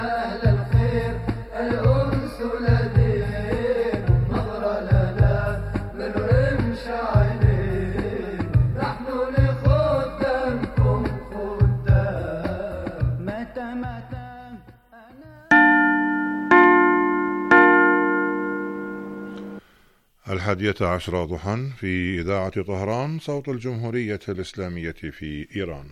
أهل الخير الأنس لدين نظرة لنا من رمش عينين نحن لخدامكم خدام متى الحادية عشرة ضحى في إذاعة طهران صوت الجمهورية الإسلامية في إيران.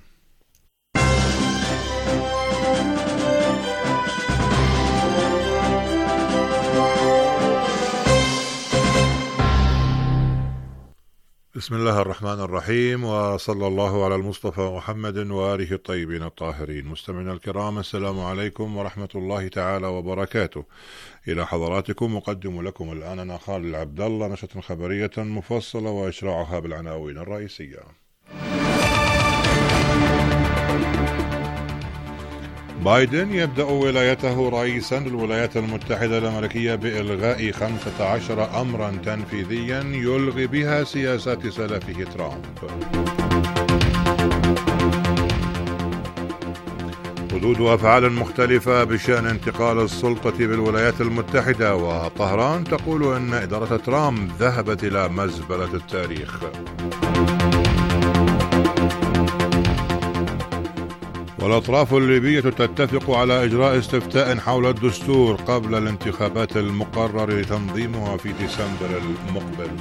بسم الله الرحمن الرحيم، وصلى الله على المصطفى محمد وآله الطيبين الطاهرين. مستمعينا الكرام، السلام عليكم ورحمة الله تعالى وبركاته. إلى حضراتكم أقدم لكم الآن أنا خالد العبد الله نشرة خبرية مفصلة وإشراعها بالعناوين الرئيسية. بايدن يبدأ ولايته رئيسا للولايات المتحدة الأمريكية بإلغاء 15 أمرا تنفيذيا يلغي بها سياسات سلفه ترامب. ردود أفعال مختلفة بشأن انتقال السلطة بالولايات المتحدة، وطهران تقول أن إدارة ترامب ذهبت إلى مزبلة التاريخ. والأطراف الليبية تتفق على إجراء استفتاء حول الدستور قبل الانتخابات المقرر لتنظيمها في ديسمبر المقبل.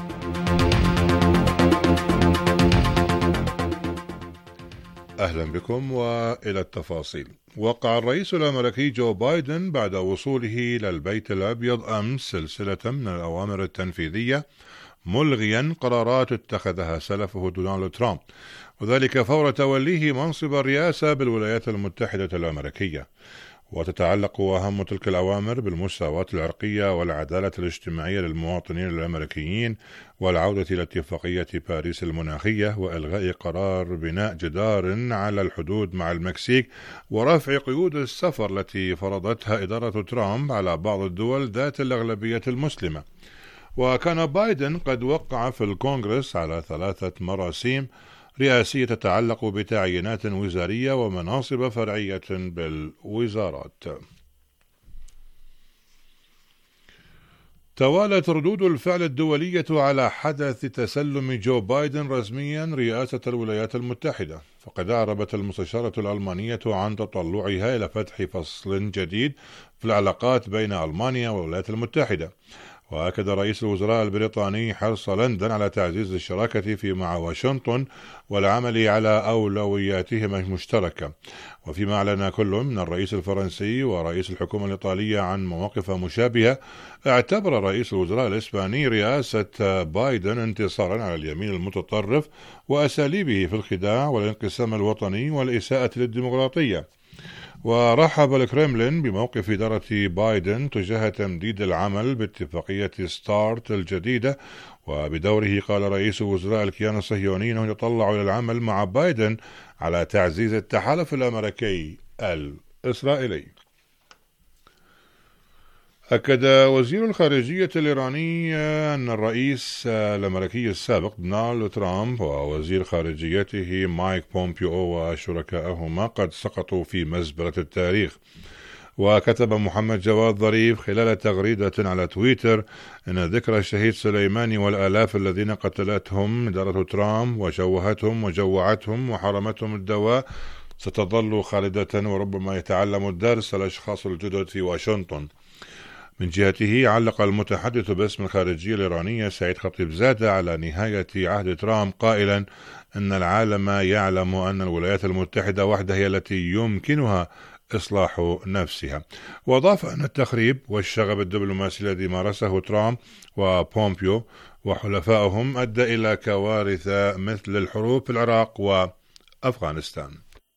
أهلا بكم وإلى التفاصيل. وقع الرئيس الأمريكي جو بايدن بعد وصوله للبيت الأبيض أمس سلسلة من الأوامر التنفيذية ملغيا قرارات اتخذها سلفه دونالد ترامب، وذلك فور توليه منصب الرئاسة بالولايات المتحدة الأمريكية. وتتعلق أهم تلك الأوامر بالمساواة العرقية والعدالة الاجتماعية للمواطنين الأمريكيين، والعودة إلى اتفاقية باريس المناخية، وإلغاء قرار بناء جدار على الحدود مع المكسيك، ورفع قيود السفر التي فرضتها إدارة ترامب على بعض الدول ذات الأغلبية المسلمة. وكان بايدن قد وقع في الكونغرس على 3 مراسيم رئاسية تتعلق بتعيينات وزارية ومناصب فرعية بالوزارات. توالت ردود الفعل الدولية على حدث تسلم جو بايدن رسميا رئاسة الولايات المتحدة، فقد أعربت المستشارة الألمانية عن تطلعها إلى فتح فصل جديد في العلاقات بين ألمانيا والولايات المتحدة. وأكد رئيس الوزراء البريطاني حرص لندن على تعزيز الشراكة مع واشنطن والعمل على أولوياتهما المشتركة. وفيما أعلن كل من الرئيس الفرنسي ورئيس الحكومة الإيطالية عن مواقف مشابهة، اعتبر رئيس الوزراء الإسباني رئاسة بايدن انتصارا على اليمين المتطرف وأساليبه في الخداع والانقسام الوطني والإساءة للديمقراطية. ورحب الكرملين بموقف إدارة بايدن تجاه تمديد العمل باتفاقية ستارت الجديدة. وبدوره قال رئيس وزراء الكيان الصهيوني أنه يتطلع إلى العمل مع بايدن على تعزيز التحالف الأمريكي الإسرائيلي. أكد وزير الخارجية الإيراني أن الرئيس الأمريكي السابق دونالد ترامب ووزير خارجيته مايك بومبيو وشركائهما قد سقطوا في مزبلة التاريخ. وكتب محمد جواد ظريف خلال تغريدة على تويتر أن ذكرى الشهيد سليماني والآلاف الذين قتلتهم إدارة ترامب وشوهتهم وجوعتهم وحرمتهم الدواء ستظل خالدة، وربما يتعلم الدرس الأشخاص الجدد في واشنطن. من جهته علق المتحدث باسم الخارجية الإيرانية سعيد خطيبزادة على نهاية عهد ترامب قائلا أن العالم يعلم أن الولايات المتحدة وحدها هي التي يمكنها إصلاح نفسها. وأضاف أن التخريب والشغب الدبلوماسي الذي مارسه ترامب وبومبيو وحلفائهم أدى إلى كوارث مثل الحروب في العراق وأفغانستان.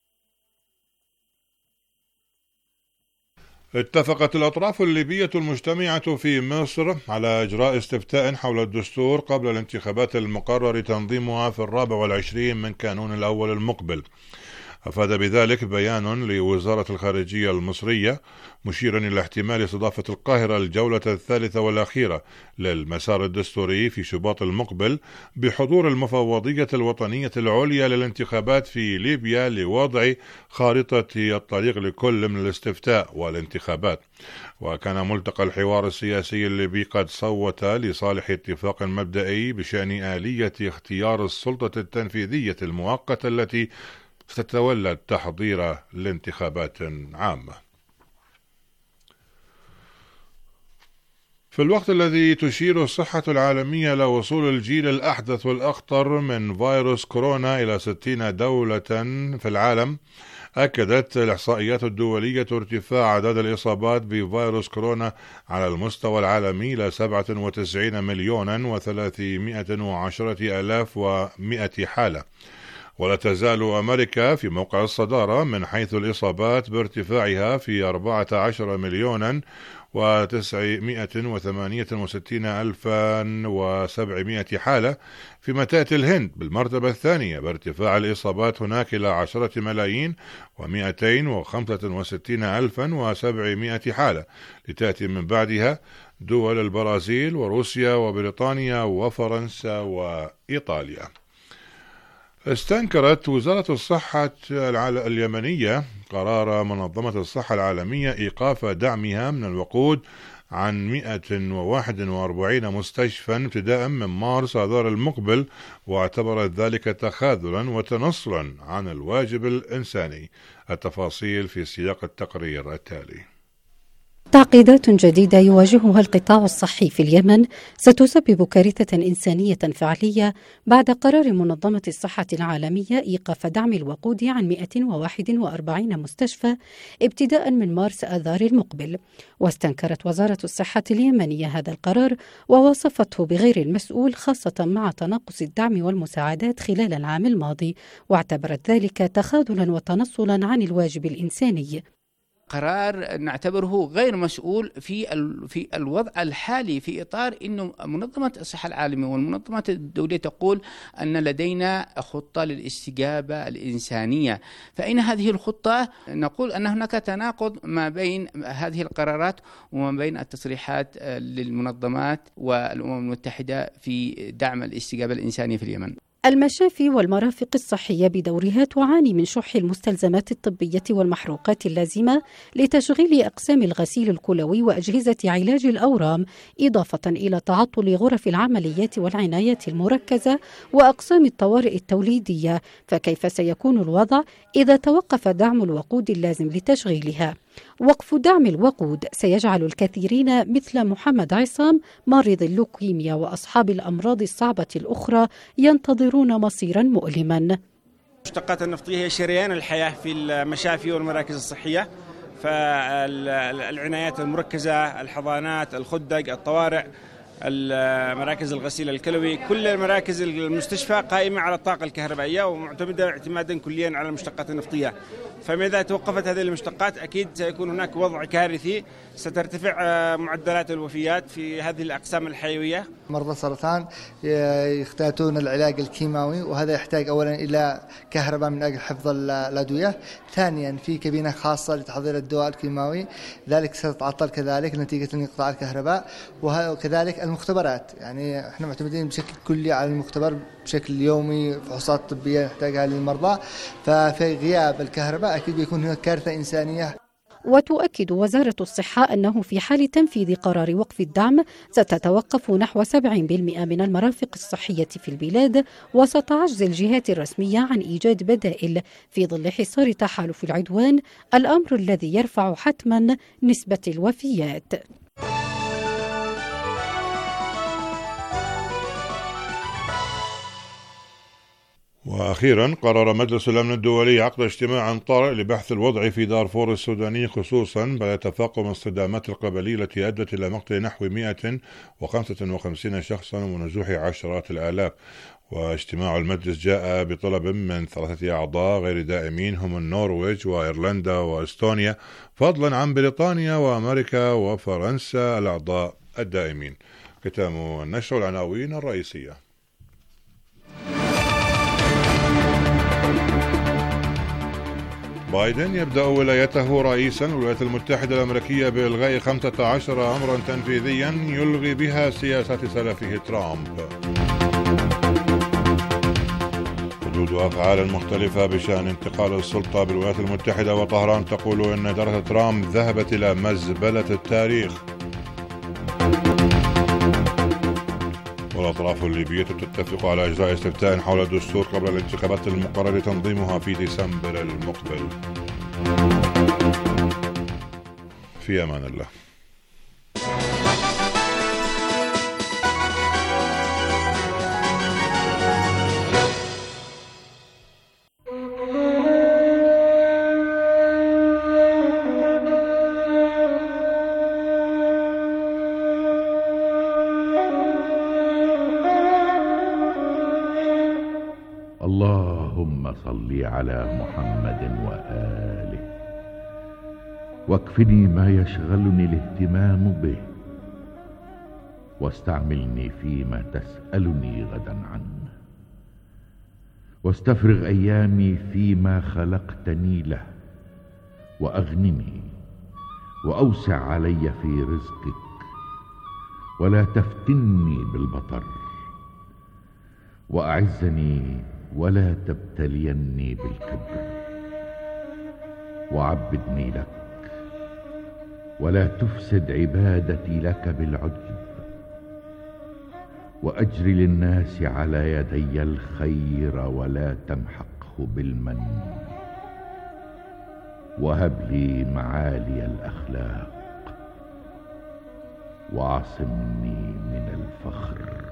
اتفقت الأطراف الليبية المجتمعة في مصر على إجراء استفتاء حول الدستور قبل الانتخابات المقرر تنظيمها في 24 من كانون الأول المقبل. أفاد بذلك بيان لوزارة الخارجية المصرية مشيرا إلى احتمال استضافة القاهرة الجولة الثالثة والأخيرة للمسار الدستوري في شباط المقبل بحضور المفوضية الوطنية العليا للانتخابات في ليبيا لوضع خارطة الطريق لكل من الاستفتاء والانتخابات. وكان ملتقى الحوار السياسي الليبي قد صوت لصالح اتفاق مبدئي بشأن آلية اختيار السلطة التنفيذية المؤقتة التي ستتولى التحضير لانتخابات عامة. في الوقت الذي تشير الصحة العالمية إلى وصول الجيل الأحدث والأخطر من فيروس كورونا إلى 60 دولة في العالم، أكدت الإحصائيات الدولية ارتفاع عدد الإصابات بفيروس كورونا على المستوى العالمي إلى 97,310,100 حالة. ولا تزال أمريكا في موقع الصدارة من حيث الإصابات بارتفاعها في 14,968,700 حالة، فيما تأتي الهند بالمرتبة الثانية بارتفاع الإصابات هناك إلى 10,265,700 حالة، لتأتي من بعدها دول البرازيل وروسيا وبريطانيا وفرنسا وإيطاليا. استنكرت وزارة الصحة اليمنية قرار منظمة الصحة العالمية إيقاف دعمها من الوقود عن 141 مستشفى ابتداء من مارس آذار المقبل، واعتبرت ذلك تخاذلا وتنصلا عن الواجب الإنساني. التفاصيل في سياق التقرير التالي. تعقيدات جديدة يواجهها القطاع الصحي في اليمن ستسبب كارثة إنسانية فعلية بعد قرار منظمة الصحة العالمية إيقاف دعم الوقود عن 141 مستشفى ابتداء من مارس آذار المقبل. واستنكرت وزارة الصحة اليمنية هذا القرار ووصفته بغير المسؤول، خاصة مع تناقص الدعم والمساعدات خلال العام الماضي، واعتبرت ذلك تخاذلا وتنصلا عن الواجب الإنساني. قرار نعتبره غير مسؤول في الوضع الحالي، في إطار أنه منظمة الصحة العالمية والمنظمات الدولية تقول أن لدينا خطة للاستجابة الإنسانية، فإن هذه الخطة نقول أن هناك تناقض ما بين هذه القرارات وما بين التصريحات للمنظمات والأمم المتحدة في دعم الاستجابة الإنسانية في اليمن. المشافي والمرافق الصحية بدورها تعاني من شح المستلزمات الطبية والمحروقات اللازمة لتشغيل أقسام الغسيل الكلوي وأجهزة علاج الأورام، إضافة إلى تعطل غرف العمليات والعناية المركزة وأقسام الطوارئ التوليدية. فكيف سيكون الوضع إذا توقف دعم الوقود اللازم لتشغيلها؟ وقف دعم الوقود سيجعل الكثيرين مثل محمد عصام مريض اللوكيميا وأصحاب الأمراض الصعبة الأخرى ينتظرون مصيرا مؤلما. المشتقات النفطية هي شريان الحياة في المشافي والمراكز الصحية، فالعنايات المركزة، الحضانات، الخدق، الطوارئ، مراكز الغسيل الكلوي، كل المراكز المستشفى قائمة على الطاقة الكهربائية ومعتمدة اعتمادا كليا على المشتقات النفطية. فإذا توقفت هذه المشتقات أكيد سيكون هناك وضع كارثي، سترتفع معدلات الوفيات في هذه الأقسام الحيوية. مرضى السرطان يحتاجون العلاج الكيماوي، وهذا يحتاج أولا إلى كهرباء من أجل حفظ الأدوية، ثانيا في كابينة خاصة لتحضير الدواء الكيماوي، ذلك ستتعطل كذلك نتيجة انقطاع الكهرباء. وكذلك المختبرات، يعني احنا معتمدين بشكل كلي على المختبر بشكل يومي، فحوصات طبية نحتاجها للمرضى، ففي غياب الكهرباء أكيد بيكون هناك كارثة إنسانية. وتؤكد وزارة الصحة أنه في حال تنفيذ قرار وقف الدعم ستتوقف نحو 70% من المرافق الصحية في البلاد، وستعجز الجهات الرسمية عن إيجاد بدائل في ظل حصار تحالف العدوان، الأمر الذي يرفع حتما نسبة الوفيات. وأخيرا قرر مجلس الأمن الدولي عقد اجتماع طارئ لبحث الوضع في دارفور السوداني، خصوصا بعد تفاقم الصدامات القبلية التي أدت إلى مقتل نحو 155 شخصا ونزوح عشرات الآلاف. واجتماع المجلس جاء بطلب من 3 أعضاء غير دائمين هم النرويج وإيرلندا وإستونيا، فضلا عن بريطانيا وأمريكا وفرنسا الأعضاء الدائمين. ختام النشر العناوين الرئيسية. بايدن يبدأ ولايته رئيسا الولايات المتحدة الأمريكية بإلغاء 15 أمرا تنفيذيا يلغي بها سياسة سلفه ترامب. ردود أفعال مختلفة بشأن انتقال السلطة بالولايات المتحدة، وطهران تقول إن إدارة ترامب ذهبت إلى مزبلة التاريخ. والأطراف الليبية تتفق على إجراء استفتاء حول الدستور قبل الانتخابات المقرر تنظيمها في ديسمبر المقبل. في أمان الله. اللهم صل على محمد وآله، واكفني ما يشغلني الاهتمام به، واستعملني فيما تسألني غدا عنه، واستفرغ أيامي فيما خلقتني له، وأغنني وأوسع علي في رزقك، ولا تفتني بالبطر، وأعزني ولا تبتليني بالكبر، وعبدني لك ولا تفسد عبادتي لك بالعجب، وأجر للناس على يدي الخير ولا تمحقه بالمن، وهب لي معالي الأخلاق، وعصمني من الفخر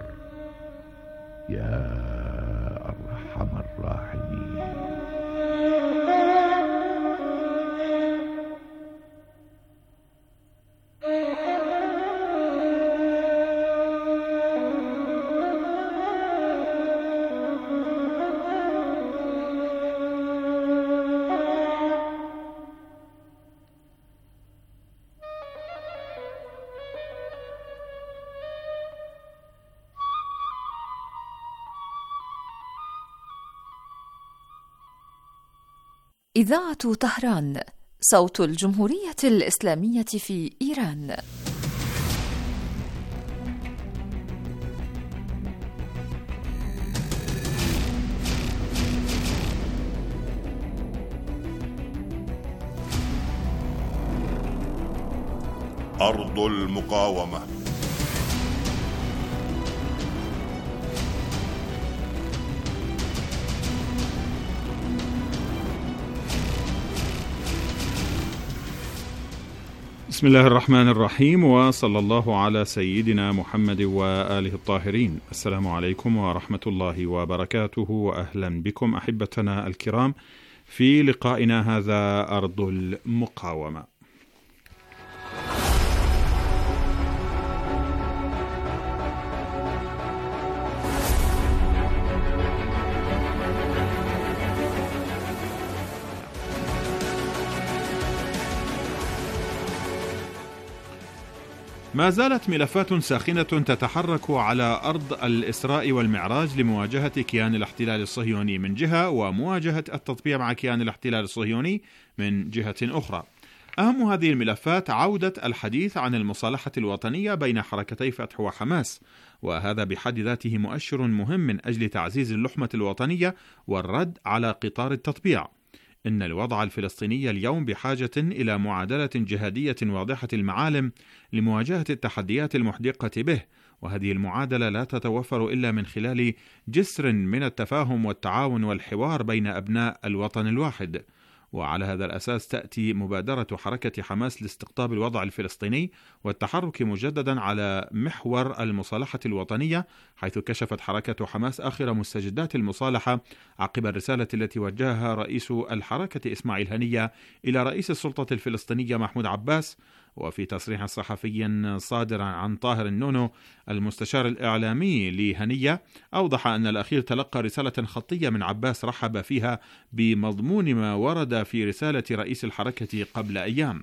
يا أرحم الراحمين. إذاعة طهران، صوت الجمهورية الإسلامية في إيران. أرض المقاومة. بسم الله الرحمن الرحيم، وصلى الله على سيدنا محمد وآله الطاهرين. السلام عليكم ورحمة الله وبركاته، وأهلا بكم أحبتنا الكرام في لقائنا هذا أرض المقاومة. ما زالت ملفات ساخنة تتحرك على أرض الإسراء والمعراج لمواجهة كيان الاحتلال الصهيوني من جهة، ومواجهة التطبيع مع كيان الاحتلال الصهيوني من جهة أخرى. أهم هذه الملفات عودة الحديث عن المصالحة الوطنية بين حركتي فتح وحماس، وهذا بحد ذاته مؤشر مهم من أجل تعزيز اللحمة الوطنية والرد على قطار التطبيع. إن الوضع الفلسطيني اليوم بحاجة إلى معادلة جهادية واضحة المعالم لمواجهة التحديات المحدقة به، وهذه المعادلة لا تتوفر إلا من خلال جسر من التفاهم والتعاون والحوار بين أبناء الوطن الواحد. وعلى هذا الأساس تأتي مبادرة حركة حماس لاستقطاب الوضع الفلسطيني والتحرك مجددا على محور المصالحة الوطنية، حيث كشفت حركة حماس آخر مستجدات المصالحة عقب الرسالة التي وجهها رئيس الحركة إسماعيل هنية إلى رئيس السلطة الفلسطينية محمود عباس. وفي تصريح صحفي صادر عن طاهر النونو المستشار الإعلامي لهنية، أوضح أن الأخير تلقى رسالة خطية من عباس رحب فيها بمضمون ما ورد في رسالة رئيس الحركة قبل أيام.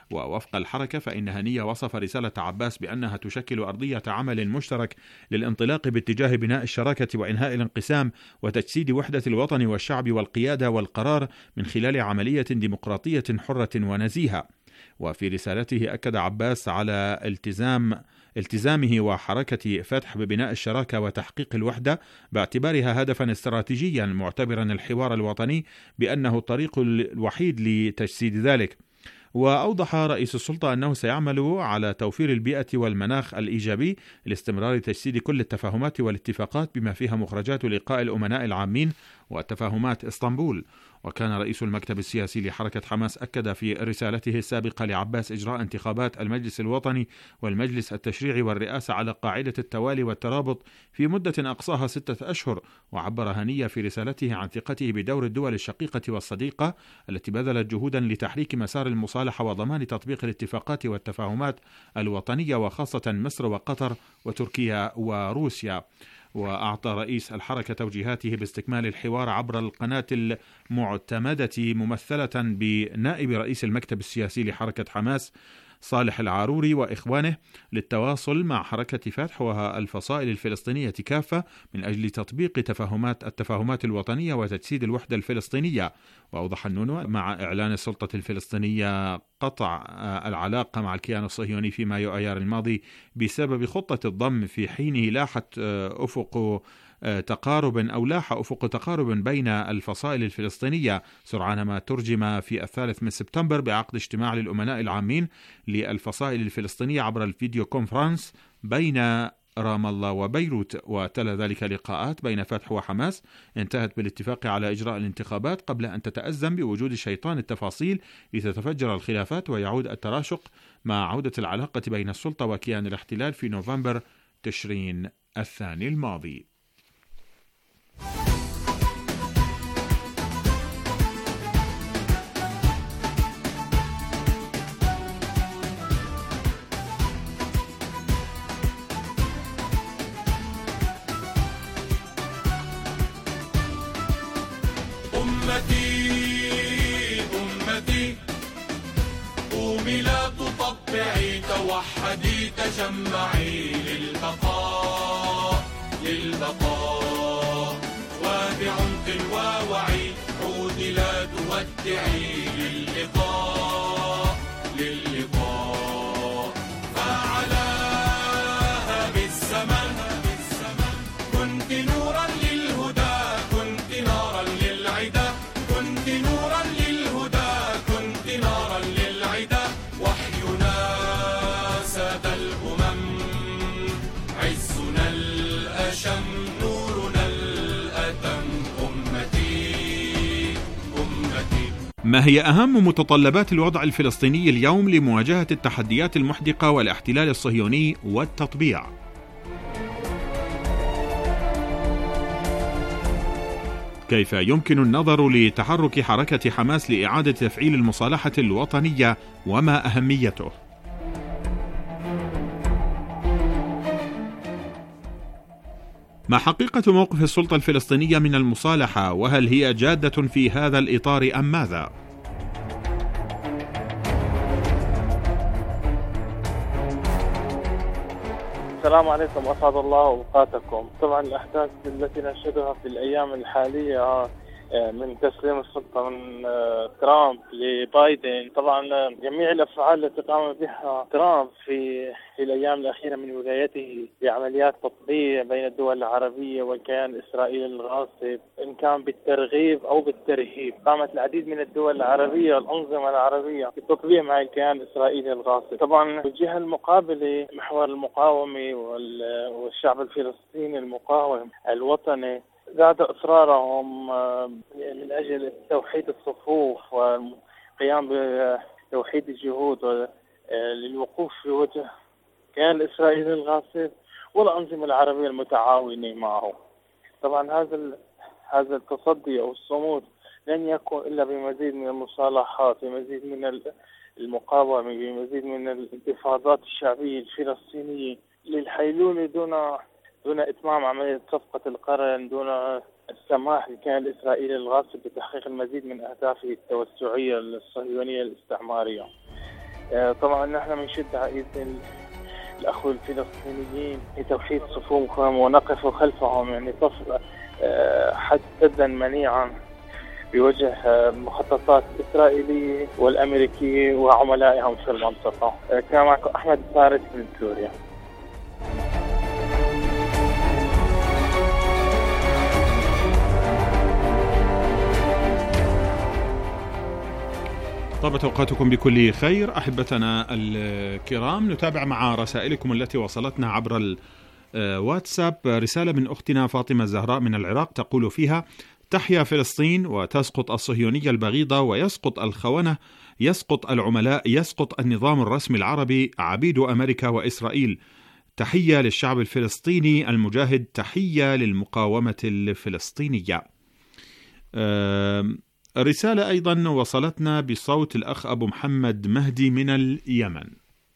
ووفق الحركة فإن هنية وصف رسالة عباس بأنها تشكل أرضية عمل مشترك للانطلاق باتجاه بناء الشراكة وإنهاء الانقسام وتجسيد وحدة الوطن والشعب والقيادة والقرار من خلال عملية ديمقراطية حرة ونزيهة. وفي رسالته أكد عباس على التزامه وحركة فتح ببناء الشراكة وتحقيق الوحدة باعتبارها هدفا استراتيجيا، معتبرا الحوار الوطني بأنه الطريق الوحيد لتجسيد ذلك. وأوضح رئيس السلطة أنه سيعمل على توفير البيئة والمناخ الإيجابي لاستمرار تجسيد كل التفاهمات والاتفاقات بما فيها مخرجات لقاء الأمناء العامين وتفاهمات اسطنبول. وكان رئيس المكتب السياسي لحركة حماس أكد في رسالته السابقة لعباس إجراء انتخابات المجلس الوطني والمجلس التشريعي والرئاسة على قاعدة التوالي والترابط في مدة أقصاها 6 أشهر. وعبر هنية في رسالته عن ثقته بدور الدول الشقيقة والصديقة التي بذلت جهودا لتحريك مسار المصالحة وضمان تطبيق الاتفاقات والتفاهمات الوطنية، وخاصة مصر وقطر وتركيا وروسيا. وأعطى رئيس الحركة توجيهاته باستكمال الحوار عبر القناة المعتمدة ممثلة بنائب رئيس المكتب السياسي لحركة حماس صالح العاروري وإخوانه للتواصل مع حركة فتح والفصائل الفلسطينية كافة من أجل تطبيق التفاهمات الوطنية وتجسيد الوحدة الفلسطينية. وأوضح النونو مع إعلان السلطة الفلسطينية قطع العلاقة مع الكيان الصهيوني في مايو أيار الماضي بسبب خطة الضم، في حينه لاح أفق تقارب بين الفصائل الفلسطينية سرعان ما ترجم في 3 سبتمبر بعقد اجتماع للأمناء العامين للفصائل الفلسطينية عبر الفيديو كونفرنس بين رام الله وبيروت. وتلا ذلك لقاءات بين فتح وحماس انتهت بالاتفاق على إجراء الانتخابات قبل أن تتأزم بوجود شيطان التفاصيل لتتفجر الخلافات ويعود التراشق مع عودة العلاقة بين السلطة وكيان الاحتلال في نوفمبر تشرين الثاني الماضي. أمتي قومي لا تطبعي، توحدي تجمعي للبقاء وبعمق ووعي عودي لا تودعي للقاء فعلاها بالزمن كنت نورا للهدى، كنت نارا للعدا، كنت نورا للهدى، كنت نارا للعدا، وحينا ساد الأمم، عزنا الأشم، نورنا الأتم، أمتي. ما هي أهم متطلبات الوضع الفلسطيني اليوم لمواجهة التحديات المحدقة والاحتلال الصهيوني والتطبيع؟ كيف يمكن النظر لتحرك حركة حماس لإعادة تفعيل المصالحة الوطنية وما أهميته؟ ما حقيقة موقف السلطة الفلسطينية من المصالحة، وهل هي جادة في هذا الإطار أم ماذا؟ السلام عليكم، أسعد الله أوقاتكم. طبعا الأحداث التي نشهدها في الأيام الحالية من تسليم السلطة من ترامب لبايدن، طبعا جميع الأفعال التي قام بها ترامب في الأيام الأخيرة من ولايته بعمليات تطبيع بين الدول العربية والكيان الإسرائيلي الغاصب، إن كان بالترغيب أو بالترهيب. قامت العديد من الدول العربية والأنظمة العربية بالتطبيع مع الكيان الإسرائيلي الغاصب. طبعا الجهة المقابلة محور المقاومة والشعب الفلسطيني المقاوم الوطني زاد إصرارهم من أجل توحيد الصفوف والقيام بتوحيد الجهود للوقوف في وجه كيان الإسرائيلي الغاصب والأنظمة العربية المتعاونة معه. طبعا هذا التصدي أو الصمود لن يكون إلا بمزيد من المصالحات، بمزيد من المقاومة، بمزيد من الانتفاضات الشعبية الفلسطينية للحيلولة دون إتمام عملية صفقة القرن، دون السماح للكيان الإسرائيلي الغاصب بتحقيق المزيد من أهدافه التوسعية الصهيونية الاستعمارية. طبعا نحن بنشد على ايد الاخوه الفلسطينيين لتوحيد صفوفهم ونقف خلفهم، يعني صف حدا منيعا بوجه مخططات الإسرائيلية والأمريكية وعملائهم في المنطقة. كان معكم أحمد فارس من سوريا. طابت أوقاتكم بكل خير أحبتنا الكرام. نتابع مع رسائلكم التي وصلتنا عبر الواتساب. رسالة من أختنا فاطمة الزهراء من العراق تقول فيها: تحيا فلسطين وتسقط الصهيونية البغيضة ويسقط الخونة، يسقط العملاء، يسقط النظام الرسمي العربي، عبيد أمريكا وإسرائيل. تحية للشعب الفلسطيني المجاهد، تحية للمقاومة الفلسطينية. رسالة أيضا وصلتنا بصوت الأخ أبو محمد مهدي من اليمن.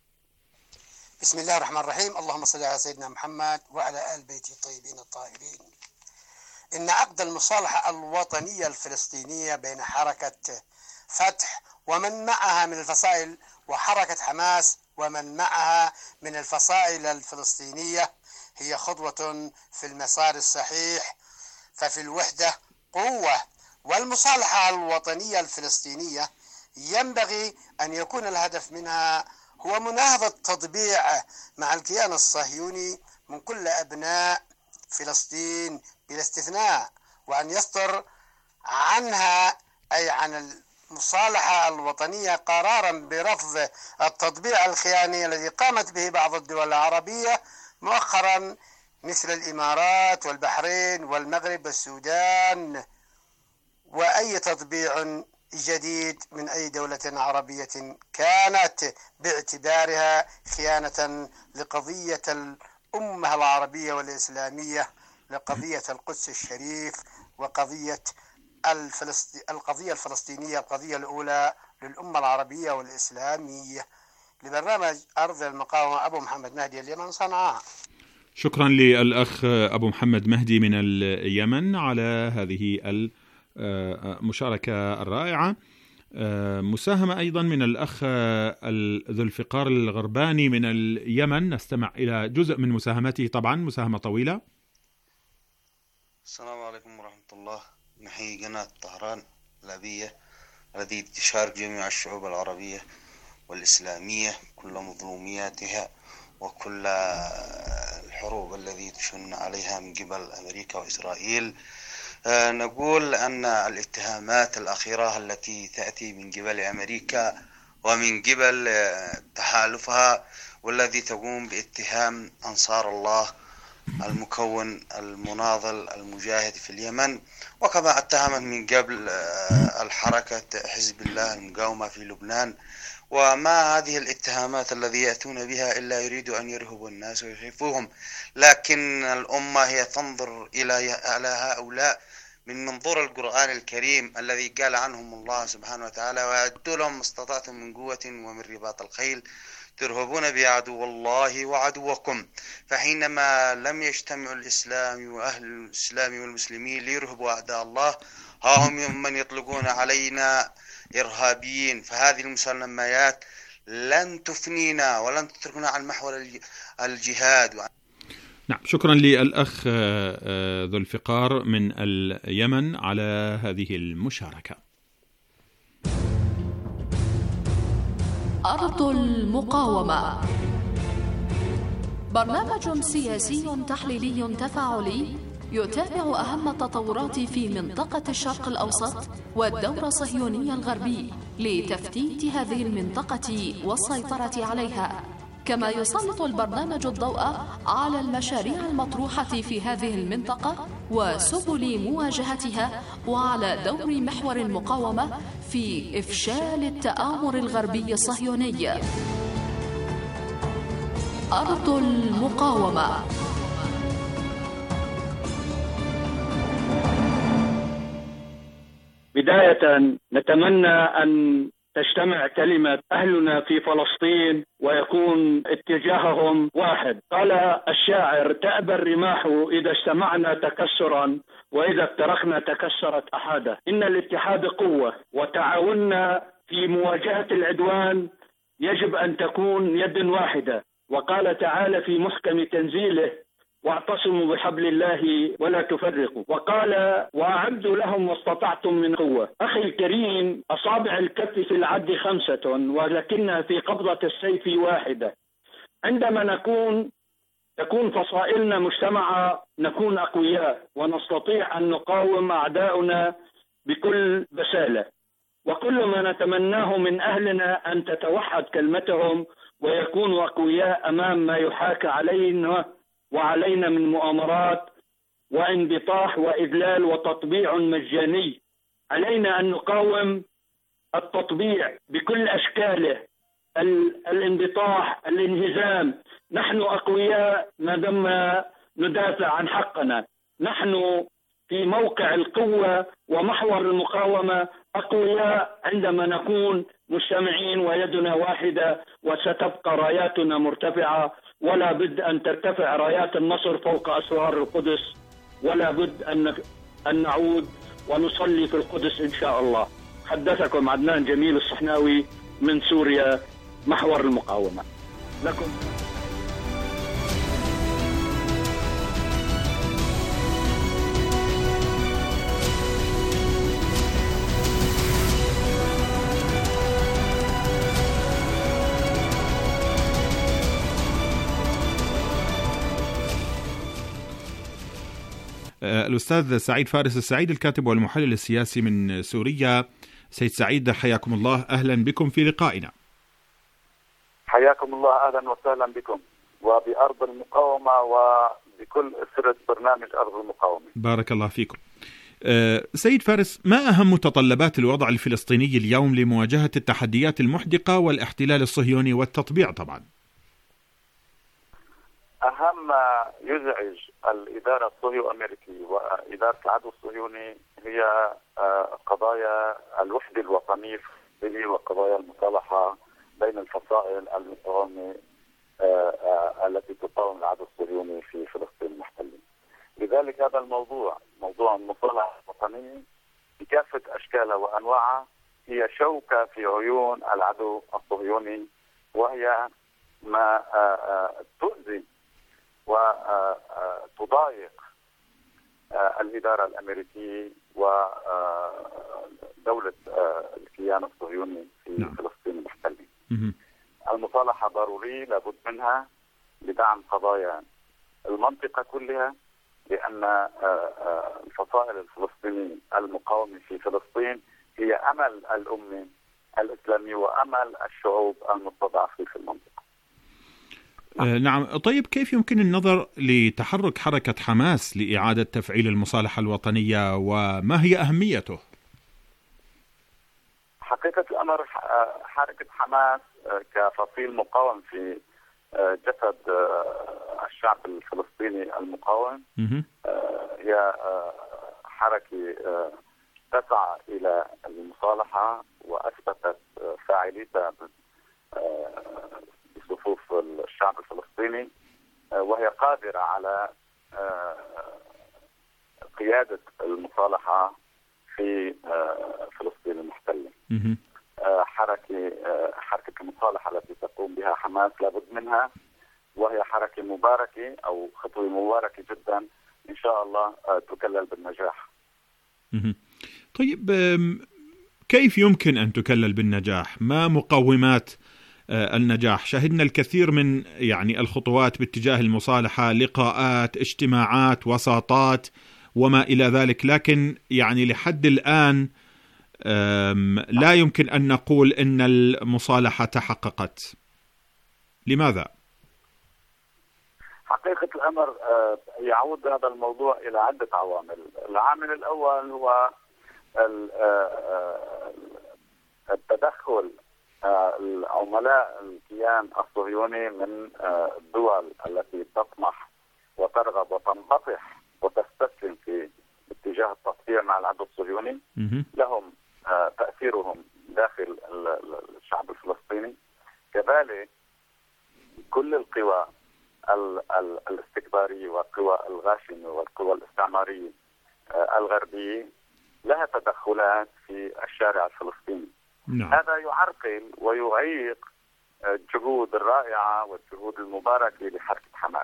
بسم الله الرحمن الرحيم. اللهم صل على سيدنا محمد وعلى آل بيته الطيبين الطاهرين. إن عقد المصالحة الوطنية الفلسطينية بين حركة فتح ومن معها من الفصائل وحركة حماس ومن معها من الفصائل الفلسطينية هي خطوة في المسار الصحيح، ففي الوحدة قوة. والمصالحة الوطنية الفلسطينية ينبغي أن يكون الهدف منها هو مناهضة التطبيع مع الكيان الصهيوني من كل أبناء فلسطين بلا استثناء، وأن يصدر عنها أي عن المصالحة الوطنية قرارا برفض التطبيع الخياني الذي قامت به بعض الدول العربية مؤخرا مثل الإمارات والبحرين والمغرب والسودان، وأي تطبيع جديد من أي دولة عربية كانت باعتبارها خيانة لقضية الأمة العربية والإسلامية، لقضية القدس الشريف وقضية القضية الفلسطينية، القضية الأولى للأمة العربية والإسلامية. لبرنامج أرض المقاومة، أبو محمد مهدي، اليمن، صنعاء. شكرا للأخ أبو محمد مهدي من اليمن على هذه المشاركة الرائعة. مساهمة أيضا من الأخ ذو الفقار الغرباني من اليمن، نستمع إلى جزء من مساهمته، طبعا مساهمة طويلة. السلام عليكم ورحمة الله. نحيي قناة طهران الأبية التي تشارك جميع الشعوب العربية والإسلامية كل مظلومياتها وكل الحروب التي تشن عليها من قبل أمريكا وإسرائيل. نقول أن الاتهامات الأخيرة التي تأتي من قبل أمريكا ومن قبل تحالفها والذي تقوم باتهام أنصار الله المكون المناضل المجاهد في اليمن، وكما اتهمت من قبل الحركة حزب الله المقاومة في لبنان. وما هذه الاتهامات الذي يأتون بها إلا يريدوا أن يرهبوا الناس ويخيفوهم، لكن الأمة هي تنظر إلى هؤلاء من منظور القرآن الكريم الذي قال عنهم الله سبحانه وتعالى: وأعدوا لهم ما استطعتم من قوة ومن رباط الخيل ترهبون بعدو الله وعدوكم. فحينما لم يجتمع الإسلام وأهل الإسلام والمسلمين ليرهبوا أعداء الله، ها هم من يطلقون علينا إرهابيين. فهذه المسميات لن تفنينا ولن تتركنا عن محور الجهاد. نعم، شكرا للأخ ذو الفقار من اليمن على هذه المشاركة. أرض المقاومة، برنامج سياسي تحليلي تفاعلي يتابع أهم التطورات في منطقة الشرق الأوسط والدور الصهيوني الغربي لتفتيت هذه المنطقة والسيطرة عليها، كما يسلط البرنامج الضوء على المشاريع المطروحة في هذه المنطقة وسبل مواجهتها، وعلى دور محور المقاومة في إفشال التآمر الغربي الصهيوني. أرض المقاومة. بداية نتمنى أن تجتمع كلمة أهلنا في فلسطين ويكون اتجاههم واحد. قال الشاعر: تأبى الرماح إذا اجتمعنا تكسرا وإذا افترقنا تكسرت أحادة. إن الاتحاد قوة، وتعاوننا في مواجهة العدوان يجب أن تكون يد واحدة. وقال تعالى في محكم تنزيله: واعتصموا بحبل الله ولا تفرقوا. وقال: وأعدوا لهم ما استطعتم من قوة. أخي الكريم، أصابع الكف في العد 5 ولكنها في قبضة السيف 1. عندما تكون فصائلنا مجتمعة نكون أقوياء ونستطيع أن نقاوم أعداؤنا بكل بسالة. وكل ما نتمناه من أهلنا أن تتوحد كلمتهم ويكونوا أقوياء أمام ما يحاك علينا وعلينا من مؤامرات وانبطاح وإذلال وتطبيع مجاني. علينا أن نقاوم التطبيع بكل أشكاله، الانبطاح، الانهزام. نحن أقوياء ما دام ندافع عن حقنا. نحن في موقع القوة ومحور المقاومة أقوياء عندما نكون مجتمعين ويدنا واحدة، وستبقى راياتنا مرتفعة. ولا بد أن ترتفع رايات النصر فوق أسوار القدس، ولا بد أن نعود ونصلي في القدس إن شاء الله. حدثكم عدنان جميل الصحناوي من سوريا، محور المقاومة. لكم. الأستاذ سعيد فارس السعيد، الكاتب والمحلل السياسي من سوريا. سيد سعيد، حياكم الله، أهلا بكم في لقائنا. حياكم الله، أهلا وسهلا بكم وبأرض المقاومة وبكل أسرة برنامج أرض المقاومة. بارك الله فيكم. سيد فارس، ما أهم متطلبات الوضع الفلسطيني اليوم لمواجهة التحديات المحدقة والاحتلال الصهيوني والتطبيع طبعا؟ أهم ما يزعج الإدارة الصهيو أمريكية وإدارة العدو الصهيوني هي قضايا الوحدة الوطنية وقضايا المصالحة بين الفصائل المقاومة التي تقاوم العدو الصهيوني في فلسطين المحتلة. لذلك هذا الموضوع، موضوع المصالحة الوطنية بكافة أشكالها وأنواعها، هي شوكة في عيون العدو الصهيوني، وهي ما تؤذي وتضايق الإدارة الأمريكية ودولة الكيان الصهيوني في فلسطين المحتلة. المصالحة ضرورية، لابد منها لدعم قضايا المنطقة كلها، لأن الفصائل الفلسطينية المقاومة في فلسطين هي أمل الأمة الإسلامية وأمل الشعوب المستضعفة في المنطقة. نعم. طيب، كيف يمكن النظر لتحرك حركة حماس لإعادة تفعيل المصالحة الوطنية، وما هي أهميته؟ حقيقة الأمر حركة حماس كفصيل مقاوم في جسد الشعب الفلسطيني المقاوم هي حركة تسعى إلى المصالحة وأثبتت فاعليتها بصفوف الشعب الفلسطيني، وهي قادرة على قيادة المصالحة في فلسطين المحتلة. حركة المصالحة التي تقوم بها حماس لابد منها، وهي حركة مباركة أو خطوة مباركة جدا، إن شاء الله تكلل بالنجاح. طيب، كيف يمكن أن تكلل بالنجاح؟ ما مقومات النجاح؟ شهدنا الكثير من الخطوات باتجاه المصالحة، لقاءات، اجتماعات، وساطات وما إلى ذلك، لكن لحد الآن لا يمكن أن نقول أن المصالحة تحققت. لماذا؟ حقيقة الأمر يعود هذا الموضوع إلى عدة عوامل. العامل الأول هو التدخل العملاء الكيان الصهيوني من الدول التي تطمح وترغب وتنبطح وتستسلم في اتجاه التطبيع مع العدو الصهيوني. لهم تأثيرهم داخل الشعب الفلسطيني. كذلك كل القوى الاستكبارية والقوى الغاشمة والقوى الاستعمارية الغربية لها تدخلات في الشارع الفلسطيني. هذا يعرقل ويعيق الجهود الرائعة والجهود المباركة لحركة حماس.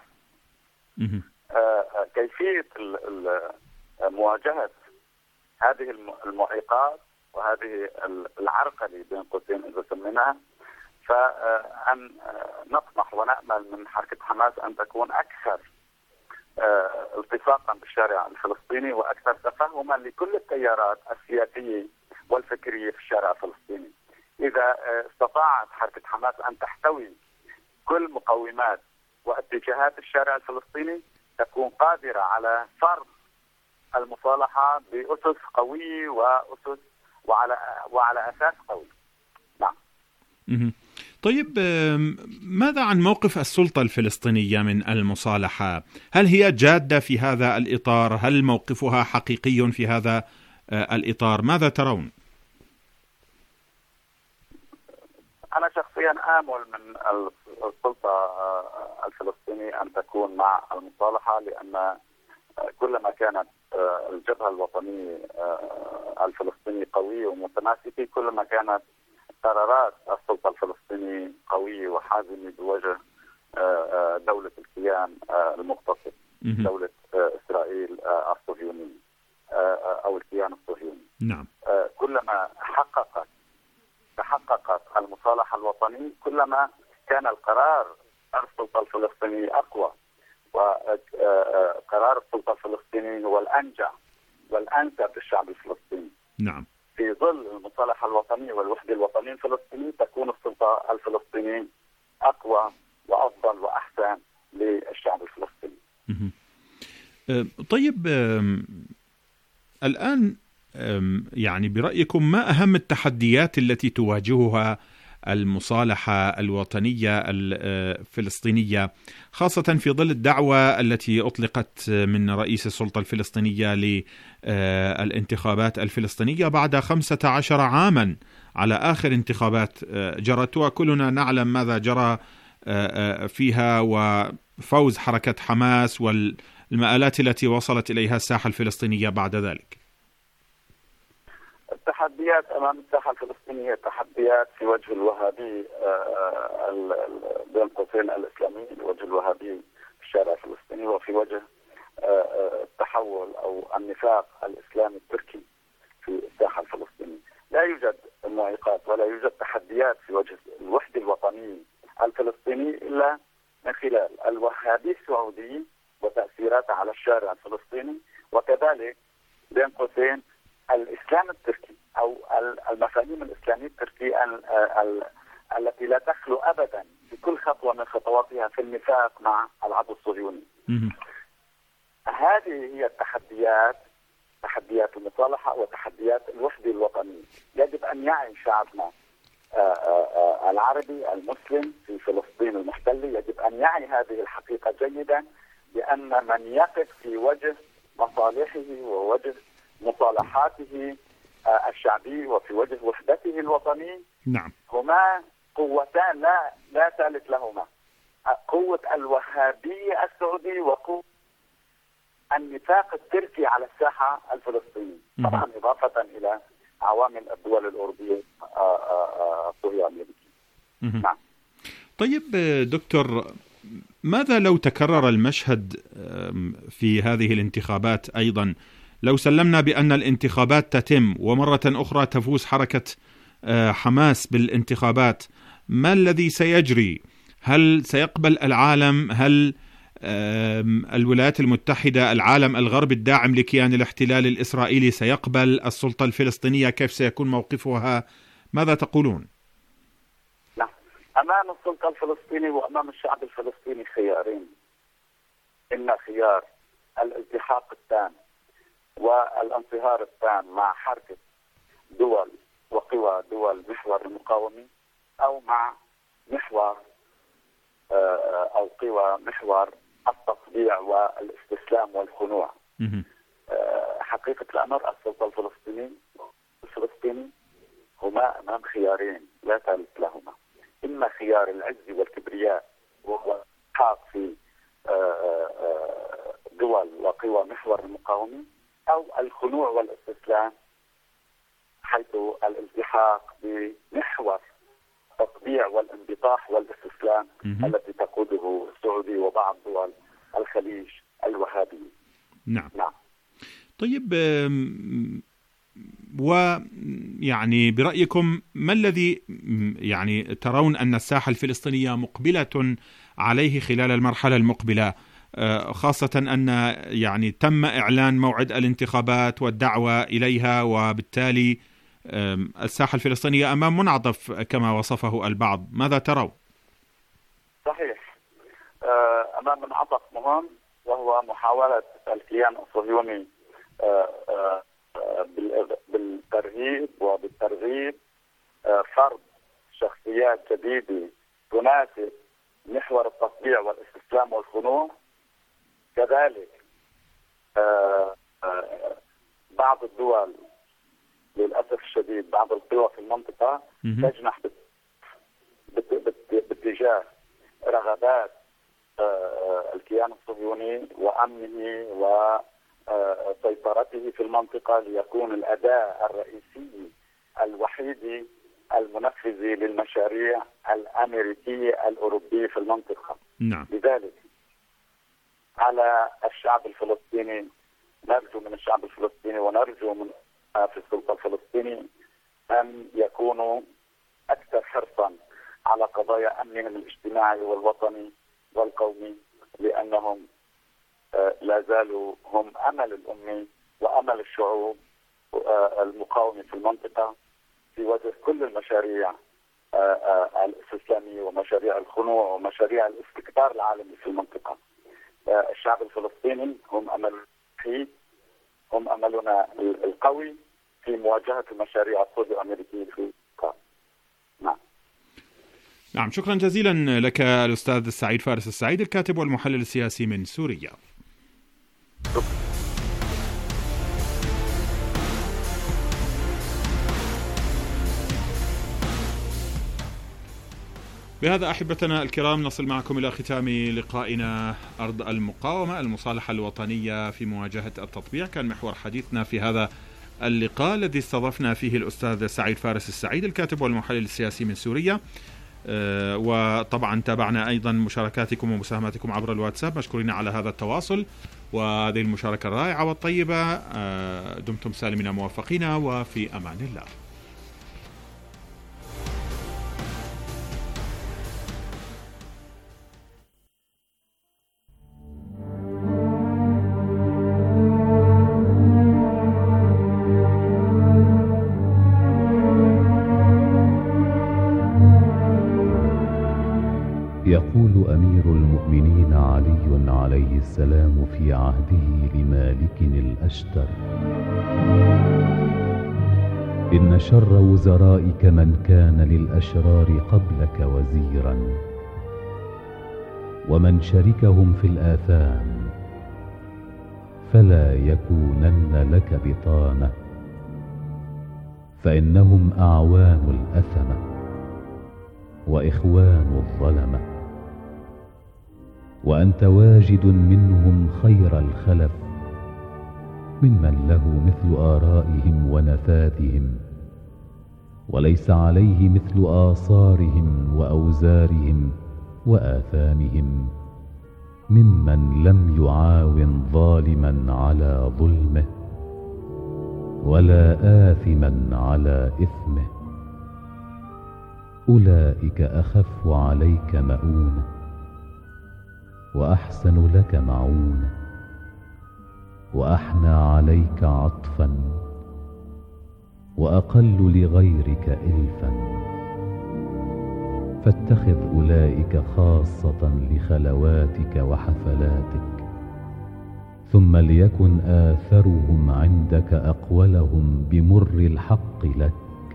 كيفية مواجهة هذه المعيقات وهذه العرقلة بين قوسين إذا سميناها، فأن نطمح ونأمل من حركة حماس أن تكون أكثر التصاقا بالشارع الفلسطيني وأكثر تفهما لكل التيارات السياسية والفكرية في الشارع الفلسطيني. إذا استطاعت حركة حماس أن تحتوي كل مقومات واتجاهات الشارع الفلسطيني تكون قادرة على فرض المصالحة بأسس قوية وأسس وعلى أساس قوي. نعم. طيب، ماذا عن موقف السلطة الفلسطينية من المصالحة؟ هل هي جادة في هذا الإطار؟ هل موقفها حقيقي في هذا الإطار؟ ماذا ترون؟ أنا شخصيا آمل من السلطة الفلسطينية أن تكون مع المصالحة، لأن كلما كانت الجبهة الوطنية الفلسطينية قوية ومتماسكة كلما كانت قرارات السلطة الفلسطينية قوية وحازمة بوجه دولة الكيان المغتصب، دولة إسرائيل الصهيونية أو الكيان الصهيوني. نعم. كلما تحققت المصالحة الوطنية كلما كان القرار السلطة الفلسطينية أقوى، وقرار السلطة الفلسطينية هو الأنجع والأنسب للشعب الفلسطيني. نعم. في ظل المصالحة الوطنية والوحدة الوطنية الفلسطينية تكون السلطة الفلسطينية أقوى وأفضل وأحسن للشعب الفلسطيني. طيب، الآن يعني برأيكم ما أهم التحديات التي تواجهها المصالحة الوطنية الفلسطينية، خاصة في ظل الدعوة التي أطلقت من رئيس السلطة الفلسطينية للانتخابات الفلسطينية بعد 15 عاما على آخر انتخابات جرت، وكلنا نعلم ماذا جرى فيها وفوز حركة حماس والمآلات التي وصلت إليها الساحة الفلسطينية بعد ذلك؟ التحديات أمام الساحة الفلسطينية تحديات في وجه الوهابي بين قوسين الإسلامي، وجه الوهابي في الشارع الفلسطيني، وفي وجه التحول أو النفاق الإسلامي التركي في الساحة الفلسطينية. لا يوجد معيقات ولا يوجد تحديات في وجه الوحدة الوطنية الفلسطينية إلا من خلال الوهابي السعودي وتأثيراته على الشارع الفلسطيني، وكذلك بين قوسين الإسلام التركي أو المفاهيم الإسلامية التركية التي لا تخلو أبدا في كل خطوة من خطواتها في النفاق مع العدو الصهيوني. هذه هي التحديات، تحديات المصالحة وتحديات الوحدة الوطنية. يجب أن يعي شعبنا العربي المسلم في فلسطين المحتلة، يجب أن يعي هذه الحقيقة جيدا، بأن من يقف في وجه مصالحه ووجه مصالحاته الشعبية وفي وجه وحدته الوطنية، نعم، هما قوتان لا ثالث لهما، قوة الوهابية السعودية وقوة النفاق التركي على الساحة الفلسطينية، طبعا إضافة إلى عوامل الدول الأوروبية الصهيونية. نعم. طيب دكتور، ماذا لو تكرر المشهد في هذه الانتخابات أيضا؟ لو سلمنا بأن الانتخابات تتم ومرة أخرى تفوز حركة حماس بالانتخابات، ما الذي سيجري؟ هل سيقبل العالم؟ هل الولايات المتحدة، العالم الغربي الداعم لكيان الاحتلال الإسرائيلي سيقبل السلطة الفلسطينية؟ كيف سيكون موقفها؟ ماذا تقولون؟ لا. أمام السلطة الفلسطينية وأمام الشعب الفلسطيني خيارين: إما خيار الالتحاق التام والانصهار التام مع حركة دول وقوى دول محور المقاومة، أو مع محور أو قوى محور التطبيع والاستسلام والخنوع. حقيقة الأمر السلطة الفلسطيني هما أمام خيارين لا ثالث لهما: إما خيار العز والكبرياء وهو الالتحاق في دول وقوى محور المقاومة، أو الخنوع والاستسلام حيث الالتحاق بمحور التطبيع والانبطاح والاستسلام التي تقوده السعودي وبعض دول الخليج الوهابي. نعم. طيب، ويعني برأيكم ما الذي يعني ترون أن الساحة الفلسطينية مقبلة عليه خلال المرحلة المقبلة، خاصة أن يعني تم إعلان موعد الانتخابات والدعوة إليها، وبالتالي الساحة الفلسطينية أمام منعطف كما وصفه البعض، ماذا ترون؟ صحيح، أمام منعطف مهم، وهو محاولة الكيان الصهيوني بالترهيب وبالترغيب فرض شخصيات جديدة تناسب محور التطبيع والاستسلام والخنوع. كذلك بعض الدول للأسف الشديد، بعض القوى في المنطقة تجنح باتجاه رغبات الكيان الصهيوني وأمنه وسيطرته في المنطقة، ليكون الأداة الرئيسي الوحيد المنفذي للمشاريع الأمريكية الأوروبية في المنطقة. نعم. لذلك على الشعب الفلسطيني، نرجو من الشعب الفلسطيني ونرجو من في السلطة الفلسطيني أن يكونوا أكثر حرصا على قضايا أمنهم الاجتماعي والوطني والقومي، لأنهم لا زالوا هم أمل الأمة وأمل الشعوب المقاومة في المنطقة في وجه كل المشاريع الاستسلامية ومشاريع الخنوع ومشاريع الاستكبار العالمي في المنطقة. الشعب الفلسطيني هم أمل الوحيد، هم أملنا القوي في مواجهة المشاريع الصهيونية الأمريكية في المنطقة. نعم، شكرا جزيلا لك الأستاذ السعيد فارس السعيد، الكاتب والمحلل السياسي من سوريا. بهذا أحبتنا الكرام نصل معكم إلى ختام لقائنا أرض المقاومة، المصالحة الوطنية في مواجهة التطبيع. كان محور حديثنا في هذا اللقاء الذي استضفنا فيه الأستاذ سعيد فارس السعيد، الكاتب والمحلل السياسي من سوريا. وطبعا تابعنا أيضا مشاركاتكم ومساهماتكم عبر الواتساب، مشكورين على هذا التواصل وهذه المشاركة الرائعة والطيبة. دمتم سالمين موفقين وفي أمان الله. يقول أمير المؤمنين علي عليه السلام في عهده لمالك الأشتر: إن شر وزرائك من كان للأشرار قبلك وزيرا، ومن شركهم في الآثام فلا يكونن لك بطانة، فإنهم أعوان الأثمة وإخوان الظلمة، وأنت واجد منهم خير الخلف، ممن له مثل آرائهم ونفاذهم، وليس عليه مثل آثارهم وأوزارهم وآثامهم، ممن لم يعاون ظالما على ظلمه ولا آثما على إثمه. أولئك أخف عليك مؤونة وأحسن لك معونة وأحنى عليك عطفا وأقل لغيرك إلفا، فاتخذ أولئك خاصة لخلواتك وحفلاتك، ثم ليكن آثرهم عندك أقولهم بمر الحق لك،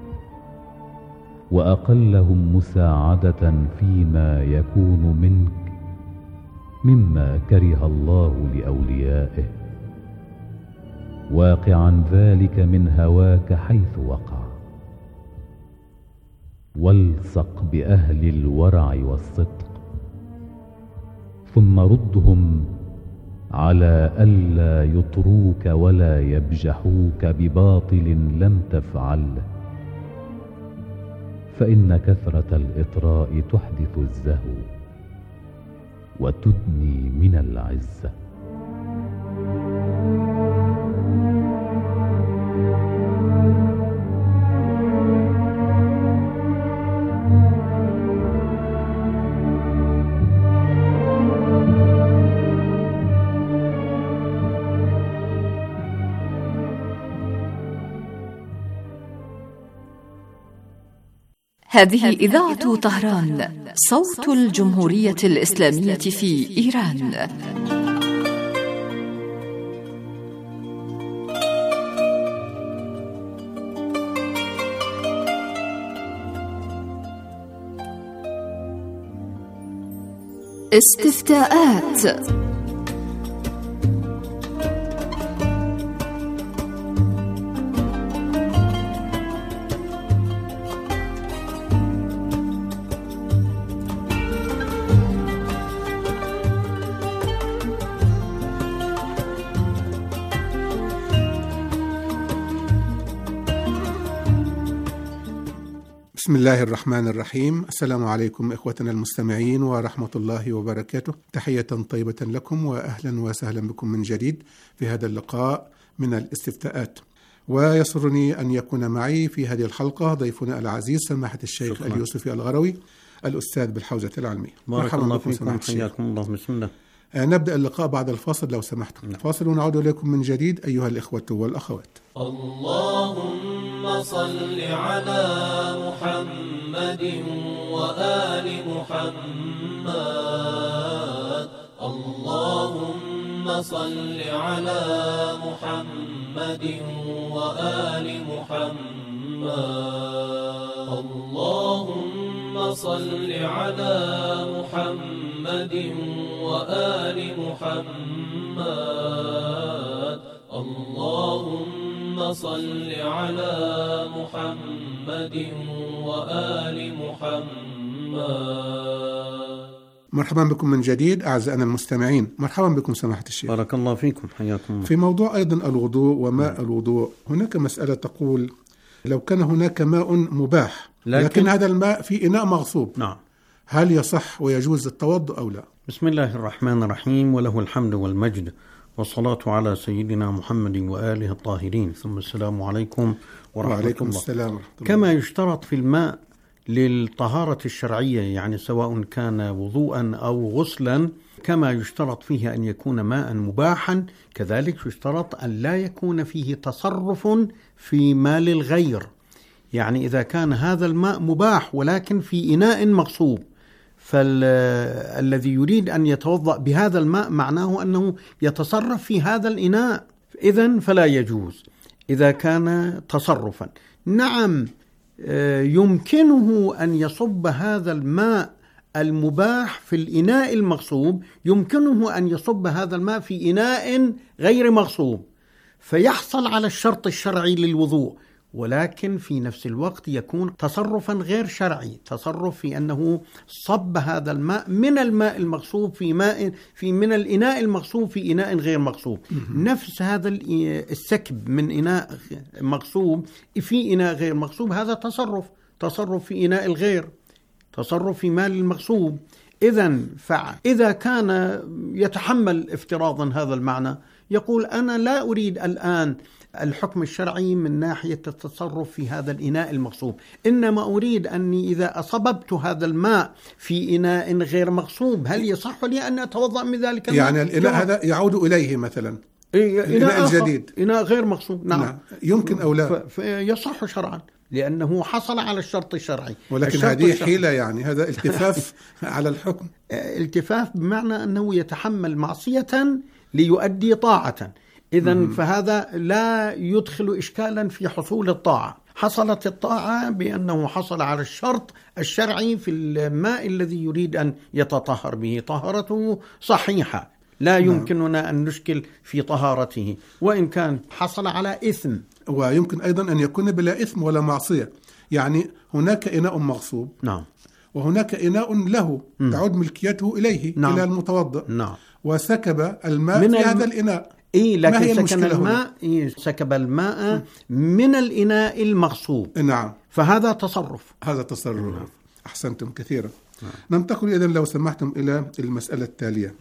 وأقلهم مساعدة فيما يكون منك مما كره الله لأوليائه، واقعا ذلك من هواك حيث وقع. والصق بأهل الورع والصدق، ثم ردهم على ألا يطروك ولا يبجحوك بباطل لم تفعله، فإن كثرة الإطراء تحدث الزهو وتدني من العزة. هذه إذاعة طهران، صوت الجمهورية الإسلامية في إيران. استفتاءات. بسم الله الرحمن الرحيم. السلام عليكم إخوتنا المستمعين ورحمة الله وبركاته. تحية طيبة لكم وأهلا وسهلا بكم من جديد في هذا اللقاء من الاستفتاءات. ويسرني أن يكون معي في هذه الحلقة ضيفنا العزيز سماحة الشيخ اليوسفي الغروي الأستاذ بالحوزة العلمية. مرحبا بكم، حياكم الله. بسم الله. نبدأ اللقاء بعد الفاصل لو سمحتم. فاصل ونعود إليكم من جديد أيها الإخوة والأخوات. اللهم صل على محمد وآل محمد. اللهم صل على محمد وآل محمد. اللهم صل على محمد وآل محمد. اللهم صل على محمد وآل محمد. مرحبا بكم من جديد أعزائنا المستمعين. مرحبا بكم سماحة الشيخ. بارك الله فيكم، حياكم الله. في موضوع أيضا الوضوء وماء الوضوء، هناك مسألة تقول لو كان هناك ماء مباح لكن هذا الماء في إناء مغصوب، نعم، هل يصح ويجوز التوضؤ أو لا؟ بسم الله الرحمن الرحيم، وله الحمد والمجد، والصلاة على سيدنا محمد وآله الطاهرين، ثم السلام عليكم ورحمة وعليكم الله. السلام ورحمة الله. كما يشترط في الماء للطهارة الشرعية، يعني سواء كان وضوءا أو غسلا، كما يشترط فيه أن يكون ماء مباحا، كذلك يشترط أن لا يكون فيه تصرف في مال الغير. يعني إذا كان هذا الماء مباح ولكن في إناء مغصوب، فالذي يريد أن يتوضأ بهذا الماء معناه أنه يتصرف في هذا الإناء، إذن فلا يجوز إذا كان تصرفا. نعم، يمكنه أن يصب هذا الماء المباح في الإناء المغصوب، يمكنه أن يصب هذا الماء في إناء غير مغصوب فيحصل على الشرط الشرعي للوضوء، ولكن في نفس الوقت يكون تصرفا غير شرعي، تصرف في أنه صب هذا الماء من الماء المغصوب من الإناء المغصوب في إناء غير مغصوب. نفس هذا السكب من إناء مغصوب في إناء غير مغصوب، هذا تصرف في إناء الغير، تصرف في مال المغصوب. إذا كان يتحمل افتراضا هذا المعنى، يقول أنا لا أريد الآن الحكم الشرعي من ناحية التصرف في هذا الإناء المغصوب، إنما أريد أني إذا أصببت هذا الماء في إناء غير مغصوب هل يصح لي أن أتوضأ من ذلك الماء؟ يعني الإناء هذا يعود إليه مثلا إناء الجديد، إناء غير مغصوب، نعم. يمكن أو لا؟ يصح شرعا لأنه حصل على الشرط الشرعي. ولكن هذه حيلة، يعني هذا التفاف على الحكم. التفاف بمعنى أنه يتحمل معصية ليؤدي طاعة، إذن فهذا لا يدخل إشكالا في حصول الطاعة. حصلت الطاعة بأنه حصل على الشرط الشرعي في الماء الذي يريد أن يتطهر به، طهارته صحيحة، لا يمكننا أن نشكل في طهارته، وإن كان حصل على إثم. ويمكن أيضا أن يكون بلا إثم ولا معصية، يعني هناك إناء مغصوب، نعم، وهناك إناء له تعود ملكيته إليه، إلى المتوضئ، نعم، وسكب الماء في هذا الإناء، لكن سكن الماء سكب الماء من الإناء المغصوب. نعم. فهذا تصرف. هذا تصرف. أحسنتم كثيرا. ننتقل إذن لو سمحتم إلى المسألة التالية،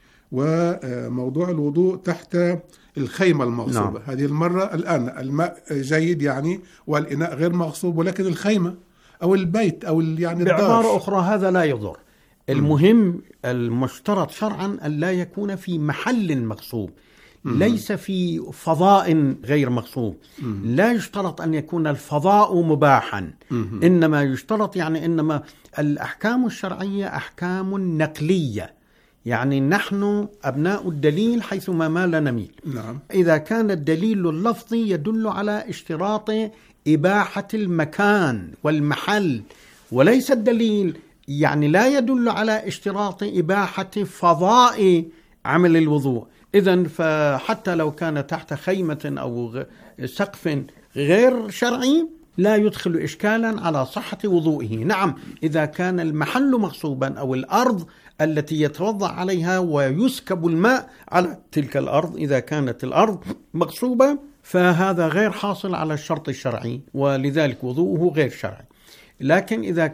وموضوع الوضوء تحت الخيمة المغصوبة. هذه المرة الآن الماء جيد يعني والإناء غير مغصوب، ولكن الخيمة أو البيت أو يعني بعبارة أخرى هذا لا يضر. المهم المشترط شرعا أن لا يكون في محل مغصوب، ليس في فضاء غير مغصوب. لا يشترط أن يكون الفضاء مباحا، إنما يشترط إنما الأحكام الشرعية أحكام نقلية، يعني نحن أبناء الدليل حيثما مال نميل. نعم. إذا كان الدليل اللفظي يدل على اشتراط إباحة المكان والمحل، وليس الدليل لا يدل على اشتراط إباحة فضاء عمل الوضوء. إذن فحتى لو كان تحت خيمة أو سقف غير شرعي لا يدخل إشكالا على صحة وضوئه. نعم، إذا كان المحل مغصوبا أو الأرض التي يتوضأ عليها ويسكب الماء على تلك الأرض، إذا كانت الأرض مغصوبة فهذا غير حاصل على الشرط الشرعي، ولذلك وضوءه غير شرعي. لكن إذا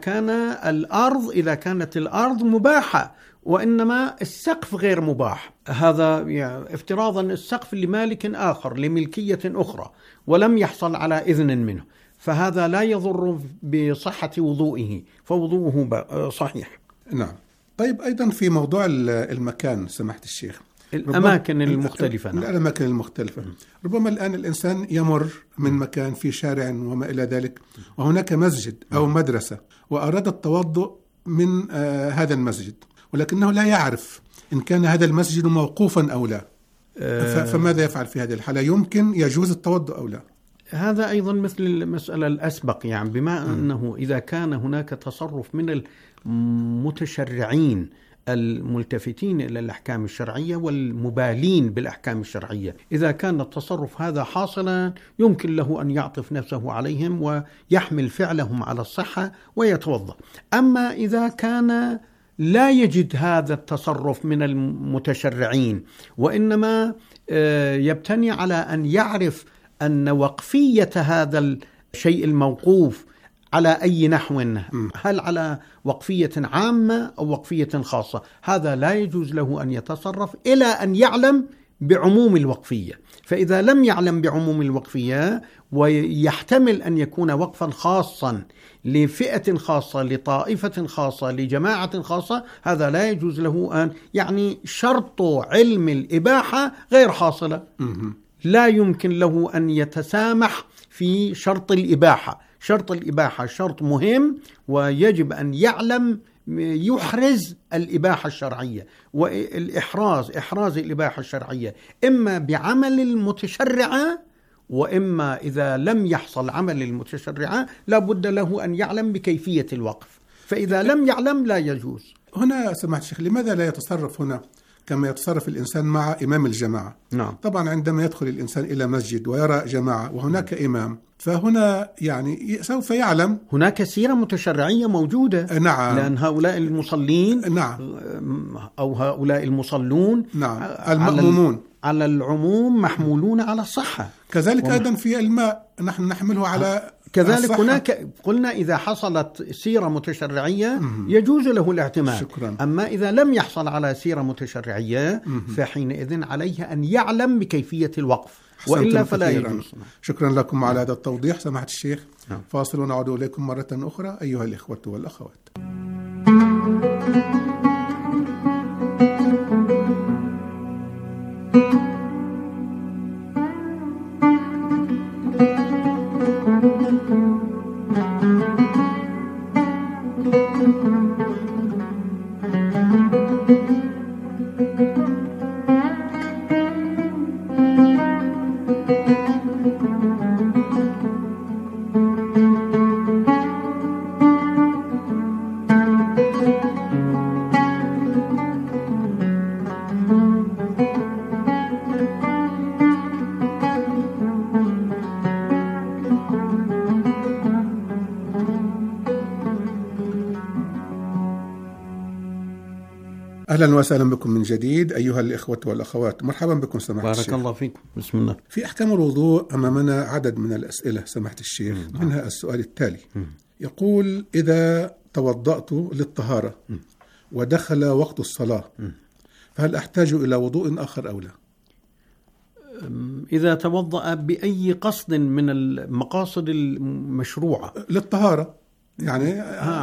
كانت الأرض مباحة وإنما السقف غير مباح، هذا افتراضا السقف لمالك آخر لملكية أخرى ولم يحصل على إذن منه، فهذا لا يضر بصحة وضوئه، فوضوءه صحيح. نعم. طيب، أيضا في موضوع المكان سماحة الشيخ، الأماكن المختلفة. نعم. الأماكن المختلفة. ربما الآن الإنسان يمر من مكان في شارع وما إلى ذلك، وهناك مسجد أو مدرسة، وأراد التوضؤ من هذا المسجد، ولكنه لا يعرف إن كان هذا المسجد موقوفا أو لا، فماذا يفعل في هذه الحالة؟ يجوز التوضؤ أو لا؟ هذا أيضا مثل المسألة الأسبق، بما أنه إذا كان هناك تصرف من المتشرعين الملتفتين إلى الأحكام الشرعية والمبالين بالأحكام الشرعية، إذا كان التصرف هذا حاصلا يمكن له أن يعطف نفسه عليهم ويحمل فعلهم على الصحة ويتوضأ. أما إذا كان لا يجد هذا التصرف من المتشرعين، وإنما يبتني على أن يعرف أن وقفية هذا الشيء الموقوف على أي نحو، هل على وقفية عامة أو وقفية خاصة، هذا لا يجوز له أن يتصرف إلى أن يعلم بعموم الوقفية. فإذا لم يعلم بعموم الوقفية ويحتمل أن يكون وقفا خاصا لفئة خاصة، لطائفة خاصة، لجماعة خاصة، هذا لا يجوز له أن شرط علم الإباحة غير حاصلة، لا يمكن له أن يتسامح في شرط الإباحة. شرط الإباحة شرط مهم، ويجب أن يعلم يحرز الإباحة الشرعية، إحراز الإباحة الشرعية إما بعمل المتشرعة، وإما إذا لم يحصل عمل المتشرعة لابد له أن يعلم بكيفية الوقف، فإذا لم يعلم لا يجوز. هنا سمعت الشيخ، لماذا لا يتصرف هنا كما يتصرف الإنسان مع إمام الجماعة؟ نعم. طبعا عندما يدخل الإنسان إلى مسجد ويرى جماعة وهناك إمام، فهنا سوف يعلم هناك سيرة متشرعية موجودة. نعم. لأن هؤلاء المصلين، نعم، أو هؤلاء المصلون، نعم، المأمومون على العموم محمولون على الصحة. كذلك أيضا في الماء نحن نحمله على كذلك الصحة. هناك قلنا إذا حصلت سيرة متشرعية يجوز له الاعتماد. شكرا. أما إذا لم يحصل على سيرة متشرعية فحينئذ عليه أن يعلم بكيفية الوقف، وإلا فلا يجوز. شكرا لكم على هذا التوضيح سماحة الشيخ. فاصل ونعود إليكم مرة أخرى أيها الإخوة والأخوات. أهلا وسهلا بكم من جديد أيها الإخوة والأخوات، مرحبا بكم سماحة الشيخ. بارك الله فيكم. بسم الله. في أحكام الوضوء أمامنا عدد من الأسئلة سماحة الشيخ، منها السؤال التالي. يقول: إذا توضأت للطهارة ودخل وقت الصلاة فهل أحتاج إلى وضوء آخر أو لا؟ إذا توضأ بأي قصد من المقاصد المشروعة للطهارة، يعني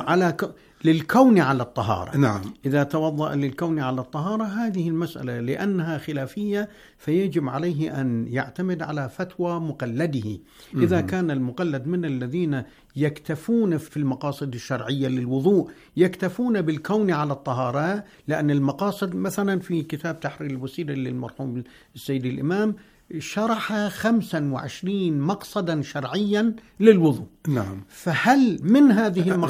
للكون على الطهارة. نعم. إذا توضأ للكون على الطهارة هذه المسألة لأنها خلافية فيجب عليه أن يعتمد على فتوى مقلده. إذا كان المقلد من الذين يكتفون في المقاصد الشرعية للوضوء يكتفون بالكون على الطهارة، لأن المقاصد مثلا في كتاب تحرير الوسيلة للمرحوم السيد الإمام شرح 25 مقصدا شرعيا للوضوء. نعم. فهل من هذه المقاصد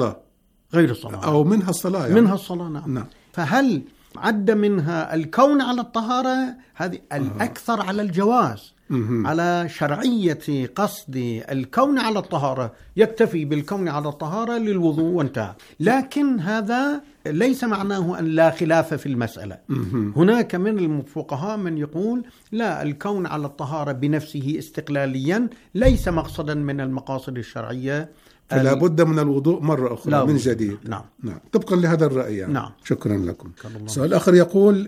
غير الصلاة أو منها الصلاة يعني. منها الصلاة نعم. فهل عد منها الكون على الطهارة؟ هذه الأكثر على الجواز، على شرعية قصد الكون على الطهارة، يكتفي بالكون على الطهارة للوضوء وانتهى. لكن هذا ليس معناه أن لا خلاف في المسألة. هناك من الفقهاء من يقول لا، الكون على الطهارة بنفسه استقلاليا ليس مقصدا من المقاصد الشرعية، فلا بد من الوضوء مرة أخرى من جديد. نعم. طبقا لهذا الرأي يعني. نعم. شكرا لكم. سؤال آخر يقول: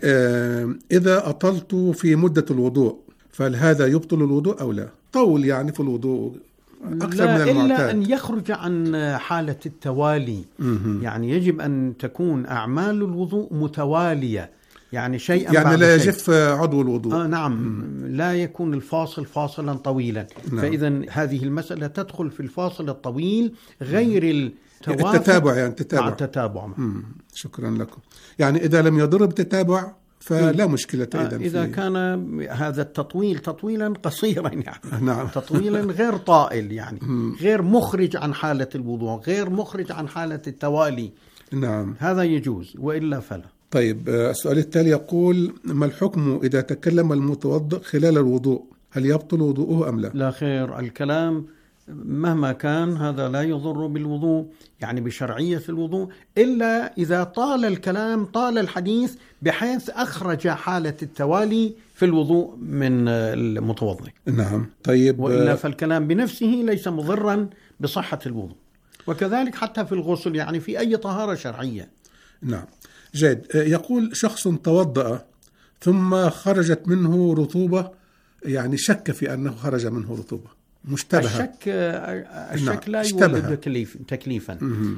إذا أطلت في مدة الوضوء فهل هذا يبطل الوضوء أو لا؟ طول يعني في الوضوء أكثر من المعتاد. إلا أن يخرج عن حالة التوالي. يعني يجب أن تكون أعمال الوضوء متوالية، يعني شيئا يعني بعد لا شيء. يجف عضو الوضوء. نعم. لا يكون الفاصل فاصلا طويلا. نعم. فإذا هذه المسألة تدخل في الفاصل الطويل غير التتابع، يعني التتابع. شكرا لكم. يعني إذا لم يضر بالتتابع فلا مشكلة إذا كان هذا التطويل تطويلا قصيرا يعني. نعم. تطويلا غير طائل يعني غير مخرج عن حالة الوضوء، غير مخرج عن حالة التوالي. نعم. هذا يجوز وإلا فلا. طيب السؤال التالي يقول: ما الحكم إذا تكلم المتوضئ خلال الوضوء، هل يبطل وضوءه أم لا؟ لا خير، الكلام مهما كان هذا لا يضر بالوضوء، يعني بشرعية الوضوء، إلا إذا طال الكلام طال الحديث بحيث أخرج حالة التوالي في الوضوء من المتوضئ. نعم. طيب وإلا فالكلام بنفسه ليس مضرا بصحة الوضوء، وكذلك حتى في الغسل، يعني في أي طهارة شرعية. نعم. جيد. يقول: شخص توضأ ثم خرجت منه رطوبة، يعني شك في أنه خرج منه رطوبة مشتبهة. الشك لا يولد تكليفا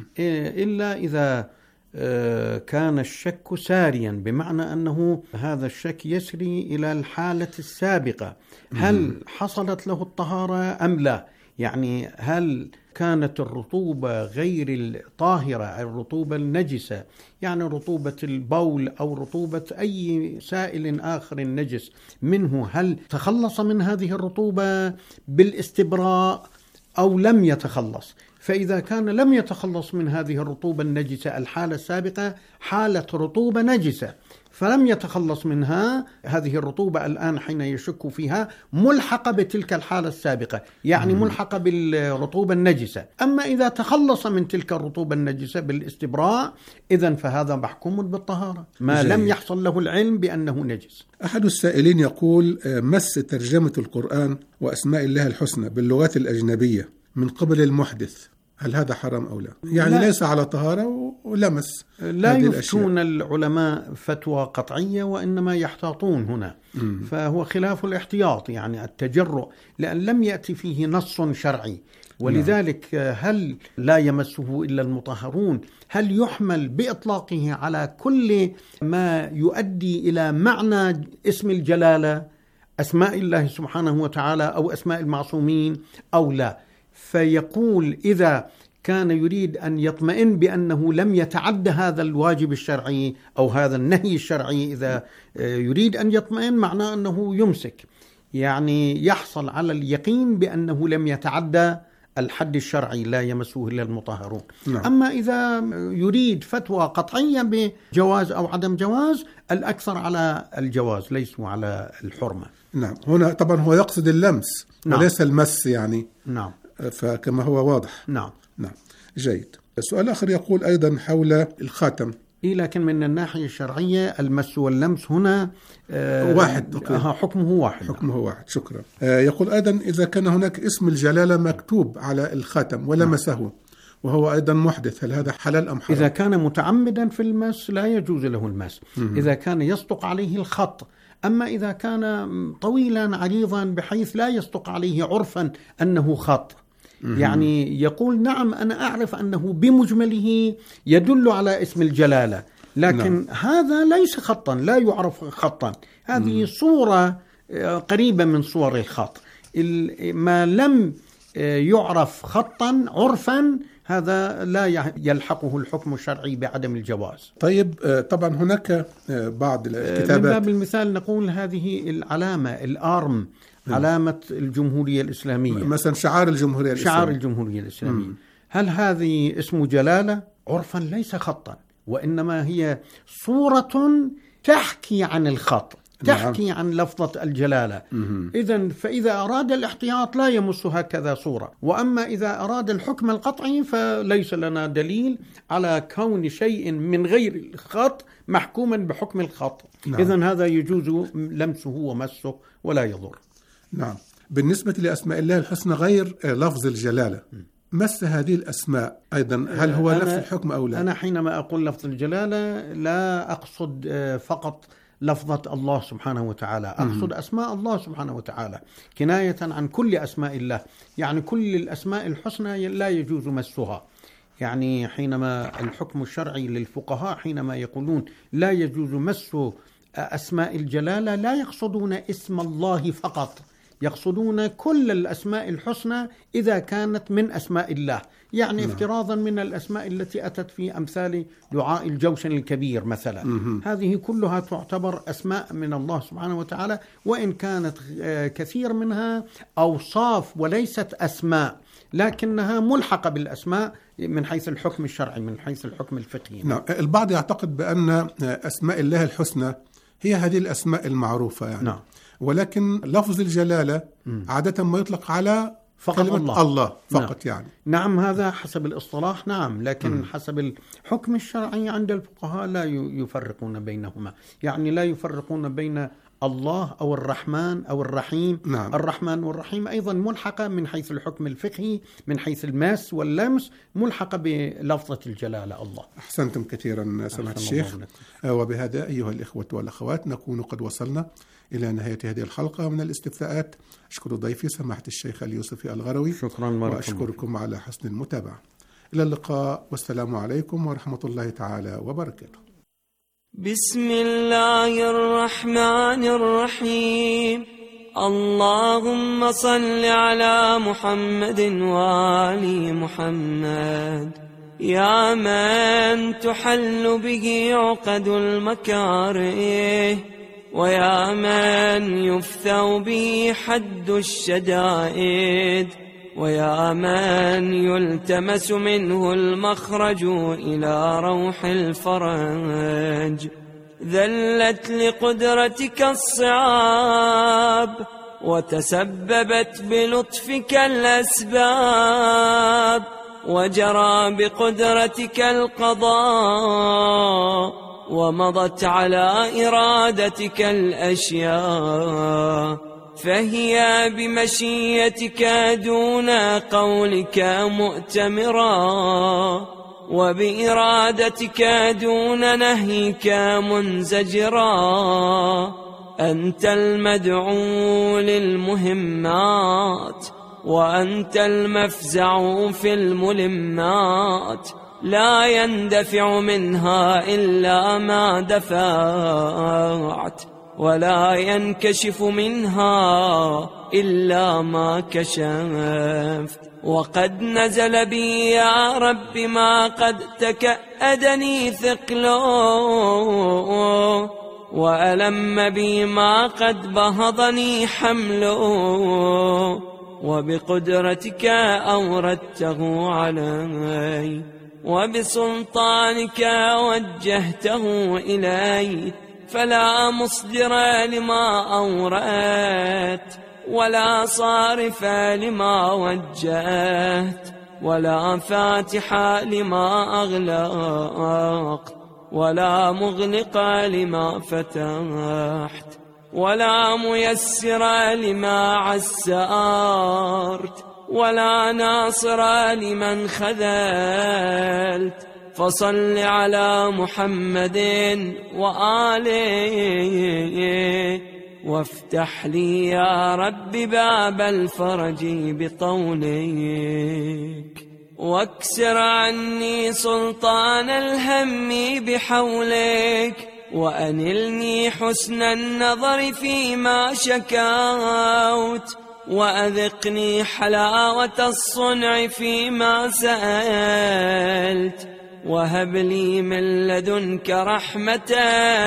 إلا إذا كان الشك ساريا، بمعنى أنه هذا الشك يسري إلى الحالة السابقة، هل حصلت له الطهارة أم لا؟ يعني هل كانت الرطوبة غير الطاهرة، الرطوبة النجسة، يعني رطوبة البول أو رطوبة أي سائل آخر نجس منه، هل تخلص من هذه الرطوبة بالاستبراء أو لم يتخلص؟ فإذا كان لم يتخلص من هذه الرطوبة النجسة، الحالة السابقة حالة رطوبة نجسة فلم يتخلص منها، هذه الرطوبة الآن حين يشك فيها ملحقة بتلك الحالة السابقة، يعني ملحقة بالرطوبة النجسة. أما إذا تخلص من تلك الرطوبة النجسة بالاستبراء إذن فهذا محكوم بالطهارة ما لم يحصل له العلم بأنه نجس. أحد السائلين يقول: مس ترجمة القرآن وأسماء الله الحسنى باللغات الأجنبية من قبل المحدث، هل هذا حرام أو لا؟ يعني لا. ليس على طهارة ولمس. لا يفتون العلماء فتوى قطعية، وإنما يحتاطون هنا. فهو خلاف الاحتياط، يعني التجرؤ، لأن لم يأتي فيه نص شرعي، ولذلك هل لا يمسه إلا المطهرون؟ هل يحمل بإطلاقه على كل ما يؤدي إلى معنى اسم الجلالة، أسماء الله سبحانه وتعالى أو أسماء المعصومين أو لا؟ فيقول إذا كان يريد أن يطمئن بأنه لم يتعد هذا الواجب الشرعي أو هذا النهي الشرعي، إذا يريد أن يطمئن معناه أنه يمسك، يعني يحصل على اليقين بأنه لم يتعدى الحد الشرعي لا يمسه إلا المطهرون. نعم. أما إذا يريد فتوى قطعية بجواز أو عدم جواز، الأكثر على الجواز ليس على الحرمة. نعم. هنا طبعا هو يقصد اللمس. نعم. وليس المس يعني. نعم. فكما هو واضح. نعم. نعم. جيد. السؤال الآخر يقول أيضا حول الخاتم. لكن من الناحية الشرعية المس واللمس هنا واحد، حكمه واحد. حكمه واحد. شكرا. يقول أيضا إذا كان هناك اسم الجلالة مكتوب على الخاتم ولمسه وهو أيضا محدث، هل هذا حلال أم حرام؟ إذا كان متعمدا في المس لا يجوز له المس إذا كان يصدق عليه الخط. أما إذا كان طويلا عريضا بحيث لا يصدق عليه عرفا أنه خط، يعني يقول نعم أنا أعرف أنه بمجمله يدل على اسم الجلالة، لكن هذا ليس خطا، لا يعرف خطا، هذه صورة قريبة من صور الخط. ما لم يعرف خطا عرفا هذا لا يلحقه الحكم الشرعي بعدم الجواز. طيب طبعا هناك بعض الكتابات، من باب المثال نقول هذه العلامة الآرم، علامة الجمهورية الإسلامية، مثلا شعار الجمهورية الإسلامية، شعار الجمهورية الإسلامية. هل هذه اسم جلالة؟ عرفا ليس خطا، وإنما هي صورة تحكي عن الخط، تحكي عن لفظة الجلالة. إذن فإذا أراد الاحتياط لا يمس هكذا صورة، وأما إذا أراد الحكم القطعي فليس لنا دليل على كون شيء من غير الخط محكوما بحكم الخط. إذن هذا يجوز لمسه ومسه ولا يضر. نعم. بالنسبة لأسماء الله الحسنى غير لفظ الجلالة، مس هذه الأسماء أيضا هل هو نفس الحكم أو لا؟ أنا حينما أقول لفظ الجلالة لا أقصد فقط لفظة الله سبحانه وتعالى، أقصد أسماء الله سبحانه وتعالى كناية عن كل أسماء الله، يعني كل الأسماء الحسنى لا يجوز مسها. يعني حينما الحكم الشرعي للفقهاء حينما يقولون لا يجوز مس أسماء الجلالة لا يقصدون اسم الله فقط، يقصدون كل الأسماء الحسنى إذا كانت من أسماء الله، يعني افتراضا من الأسماء التي أتت في أمثال دعاء الجوشن الكبير مثلا، هذه كلها تعتبر أسماء من الله سبحانه وتعالى، وإن كانت كثير منها أوصاف وليست أسماء، لكنها ملحقة بالأسماء من حيث الحكم الشرعي، من حيث الحكم الفقهي. نعم. البعض يعتقد بأن أسماء الله الحسنى هي هذه الأسماء المعروفة يعني. نعم. ولكن لفظ الجلالة عادة ما يطلق على فقط الله فقط. نعم. يعني نعم هذا حسب الإصطلاح، نعم، لكن حسب الحكم الشرعي عند الفقهاء لا يفرقون بينهما، يعني لا يفرقون بين الله أو الرحمن أو الرحيم. نعم. الرحمن والرحيم أيضا ملحقة من حيث الحكم الفقهي، من حيث الماس واللمس ملحقة بلفظة الجلالة الله. أحسنتم كثيرا سماحة الشيخ. وبهذا أيها الإخوة والأخوات نكون قد وصلنا إلى نهاية هذه الحلقة من الاستفتاءات. أشكر ضيفي سماحة الشيخ اليوسفي الغروي، شكرا، وأشكركم على حسن المتابعة. إلى اللقاء والسلام عليكم ورحمة الله تعالى وبركاته. بسم الله الرحمن الرحيم. اللهم صل على محمد وآل محمد. يا من تحل به عقد المكاره، ويا من يفثو به حد الشدائد، ويا من يلتمس منه المخرج إلى روح الفرج. ذلت لقدرتك الصعاب، وتسببت بلطفك الأسباب، وجرى بقدرتك القضاء، ومضت على إرادتك الأشياء، فهي بمشيتك دون قولك مؤتمرا، وبإرادتك دون نهيك منزجرا. أنت المدعو للمهمات، وأنت المفزع في الملمات، لا يندفع منها إلا ما دفعت، ولا ينكشف منها إلا ما كشفت. وقد نزل بي يا رب ما قد تكأدني ثقله، وألم بي ما قد بهضني حمله، وبقدرتك أوردته علي، وبسلطانك وجهته إلي، فلا مصدر لما أوردت، ولا صارف لما وجهت، ولا فاتح لما أغلقت، ولا مغلق لما فتحت ولا ميسر لما عسرت ولا ناصر لمن خذلت فصل على محمد وآله وافتح لي يا رب باب الفرج بطولك واكسر عني سلطان الهم بحولك وأنلني حسن النظر فيما شكوت وأذقني حلاوة الصنع فيما سألت وهب لي من لدنك رحمة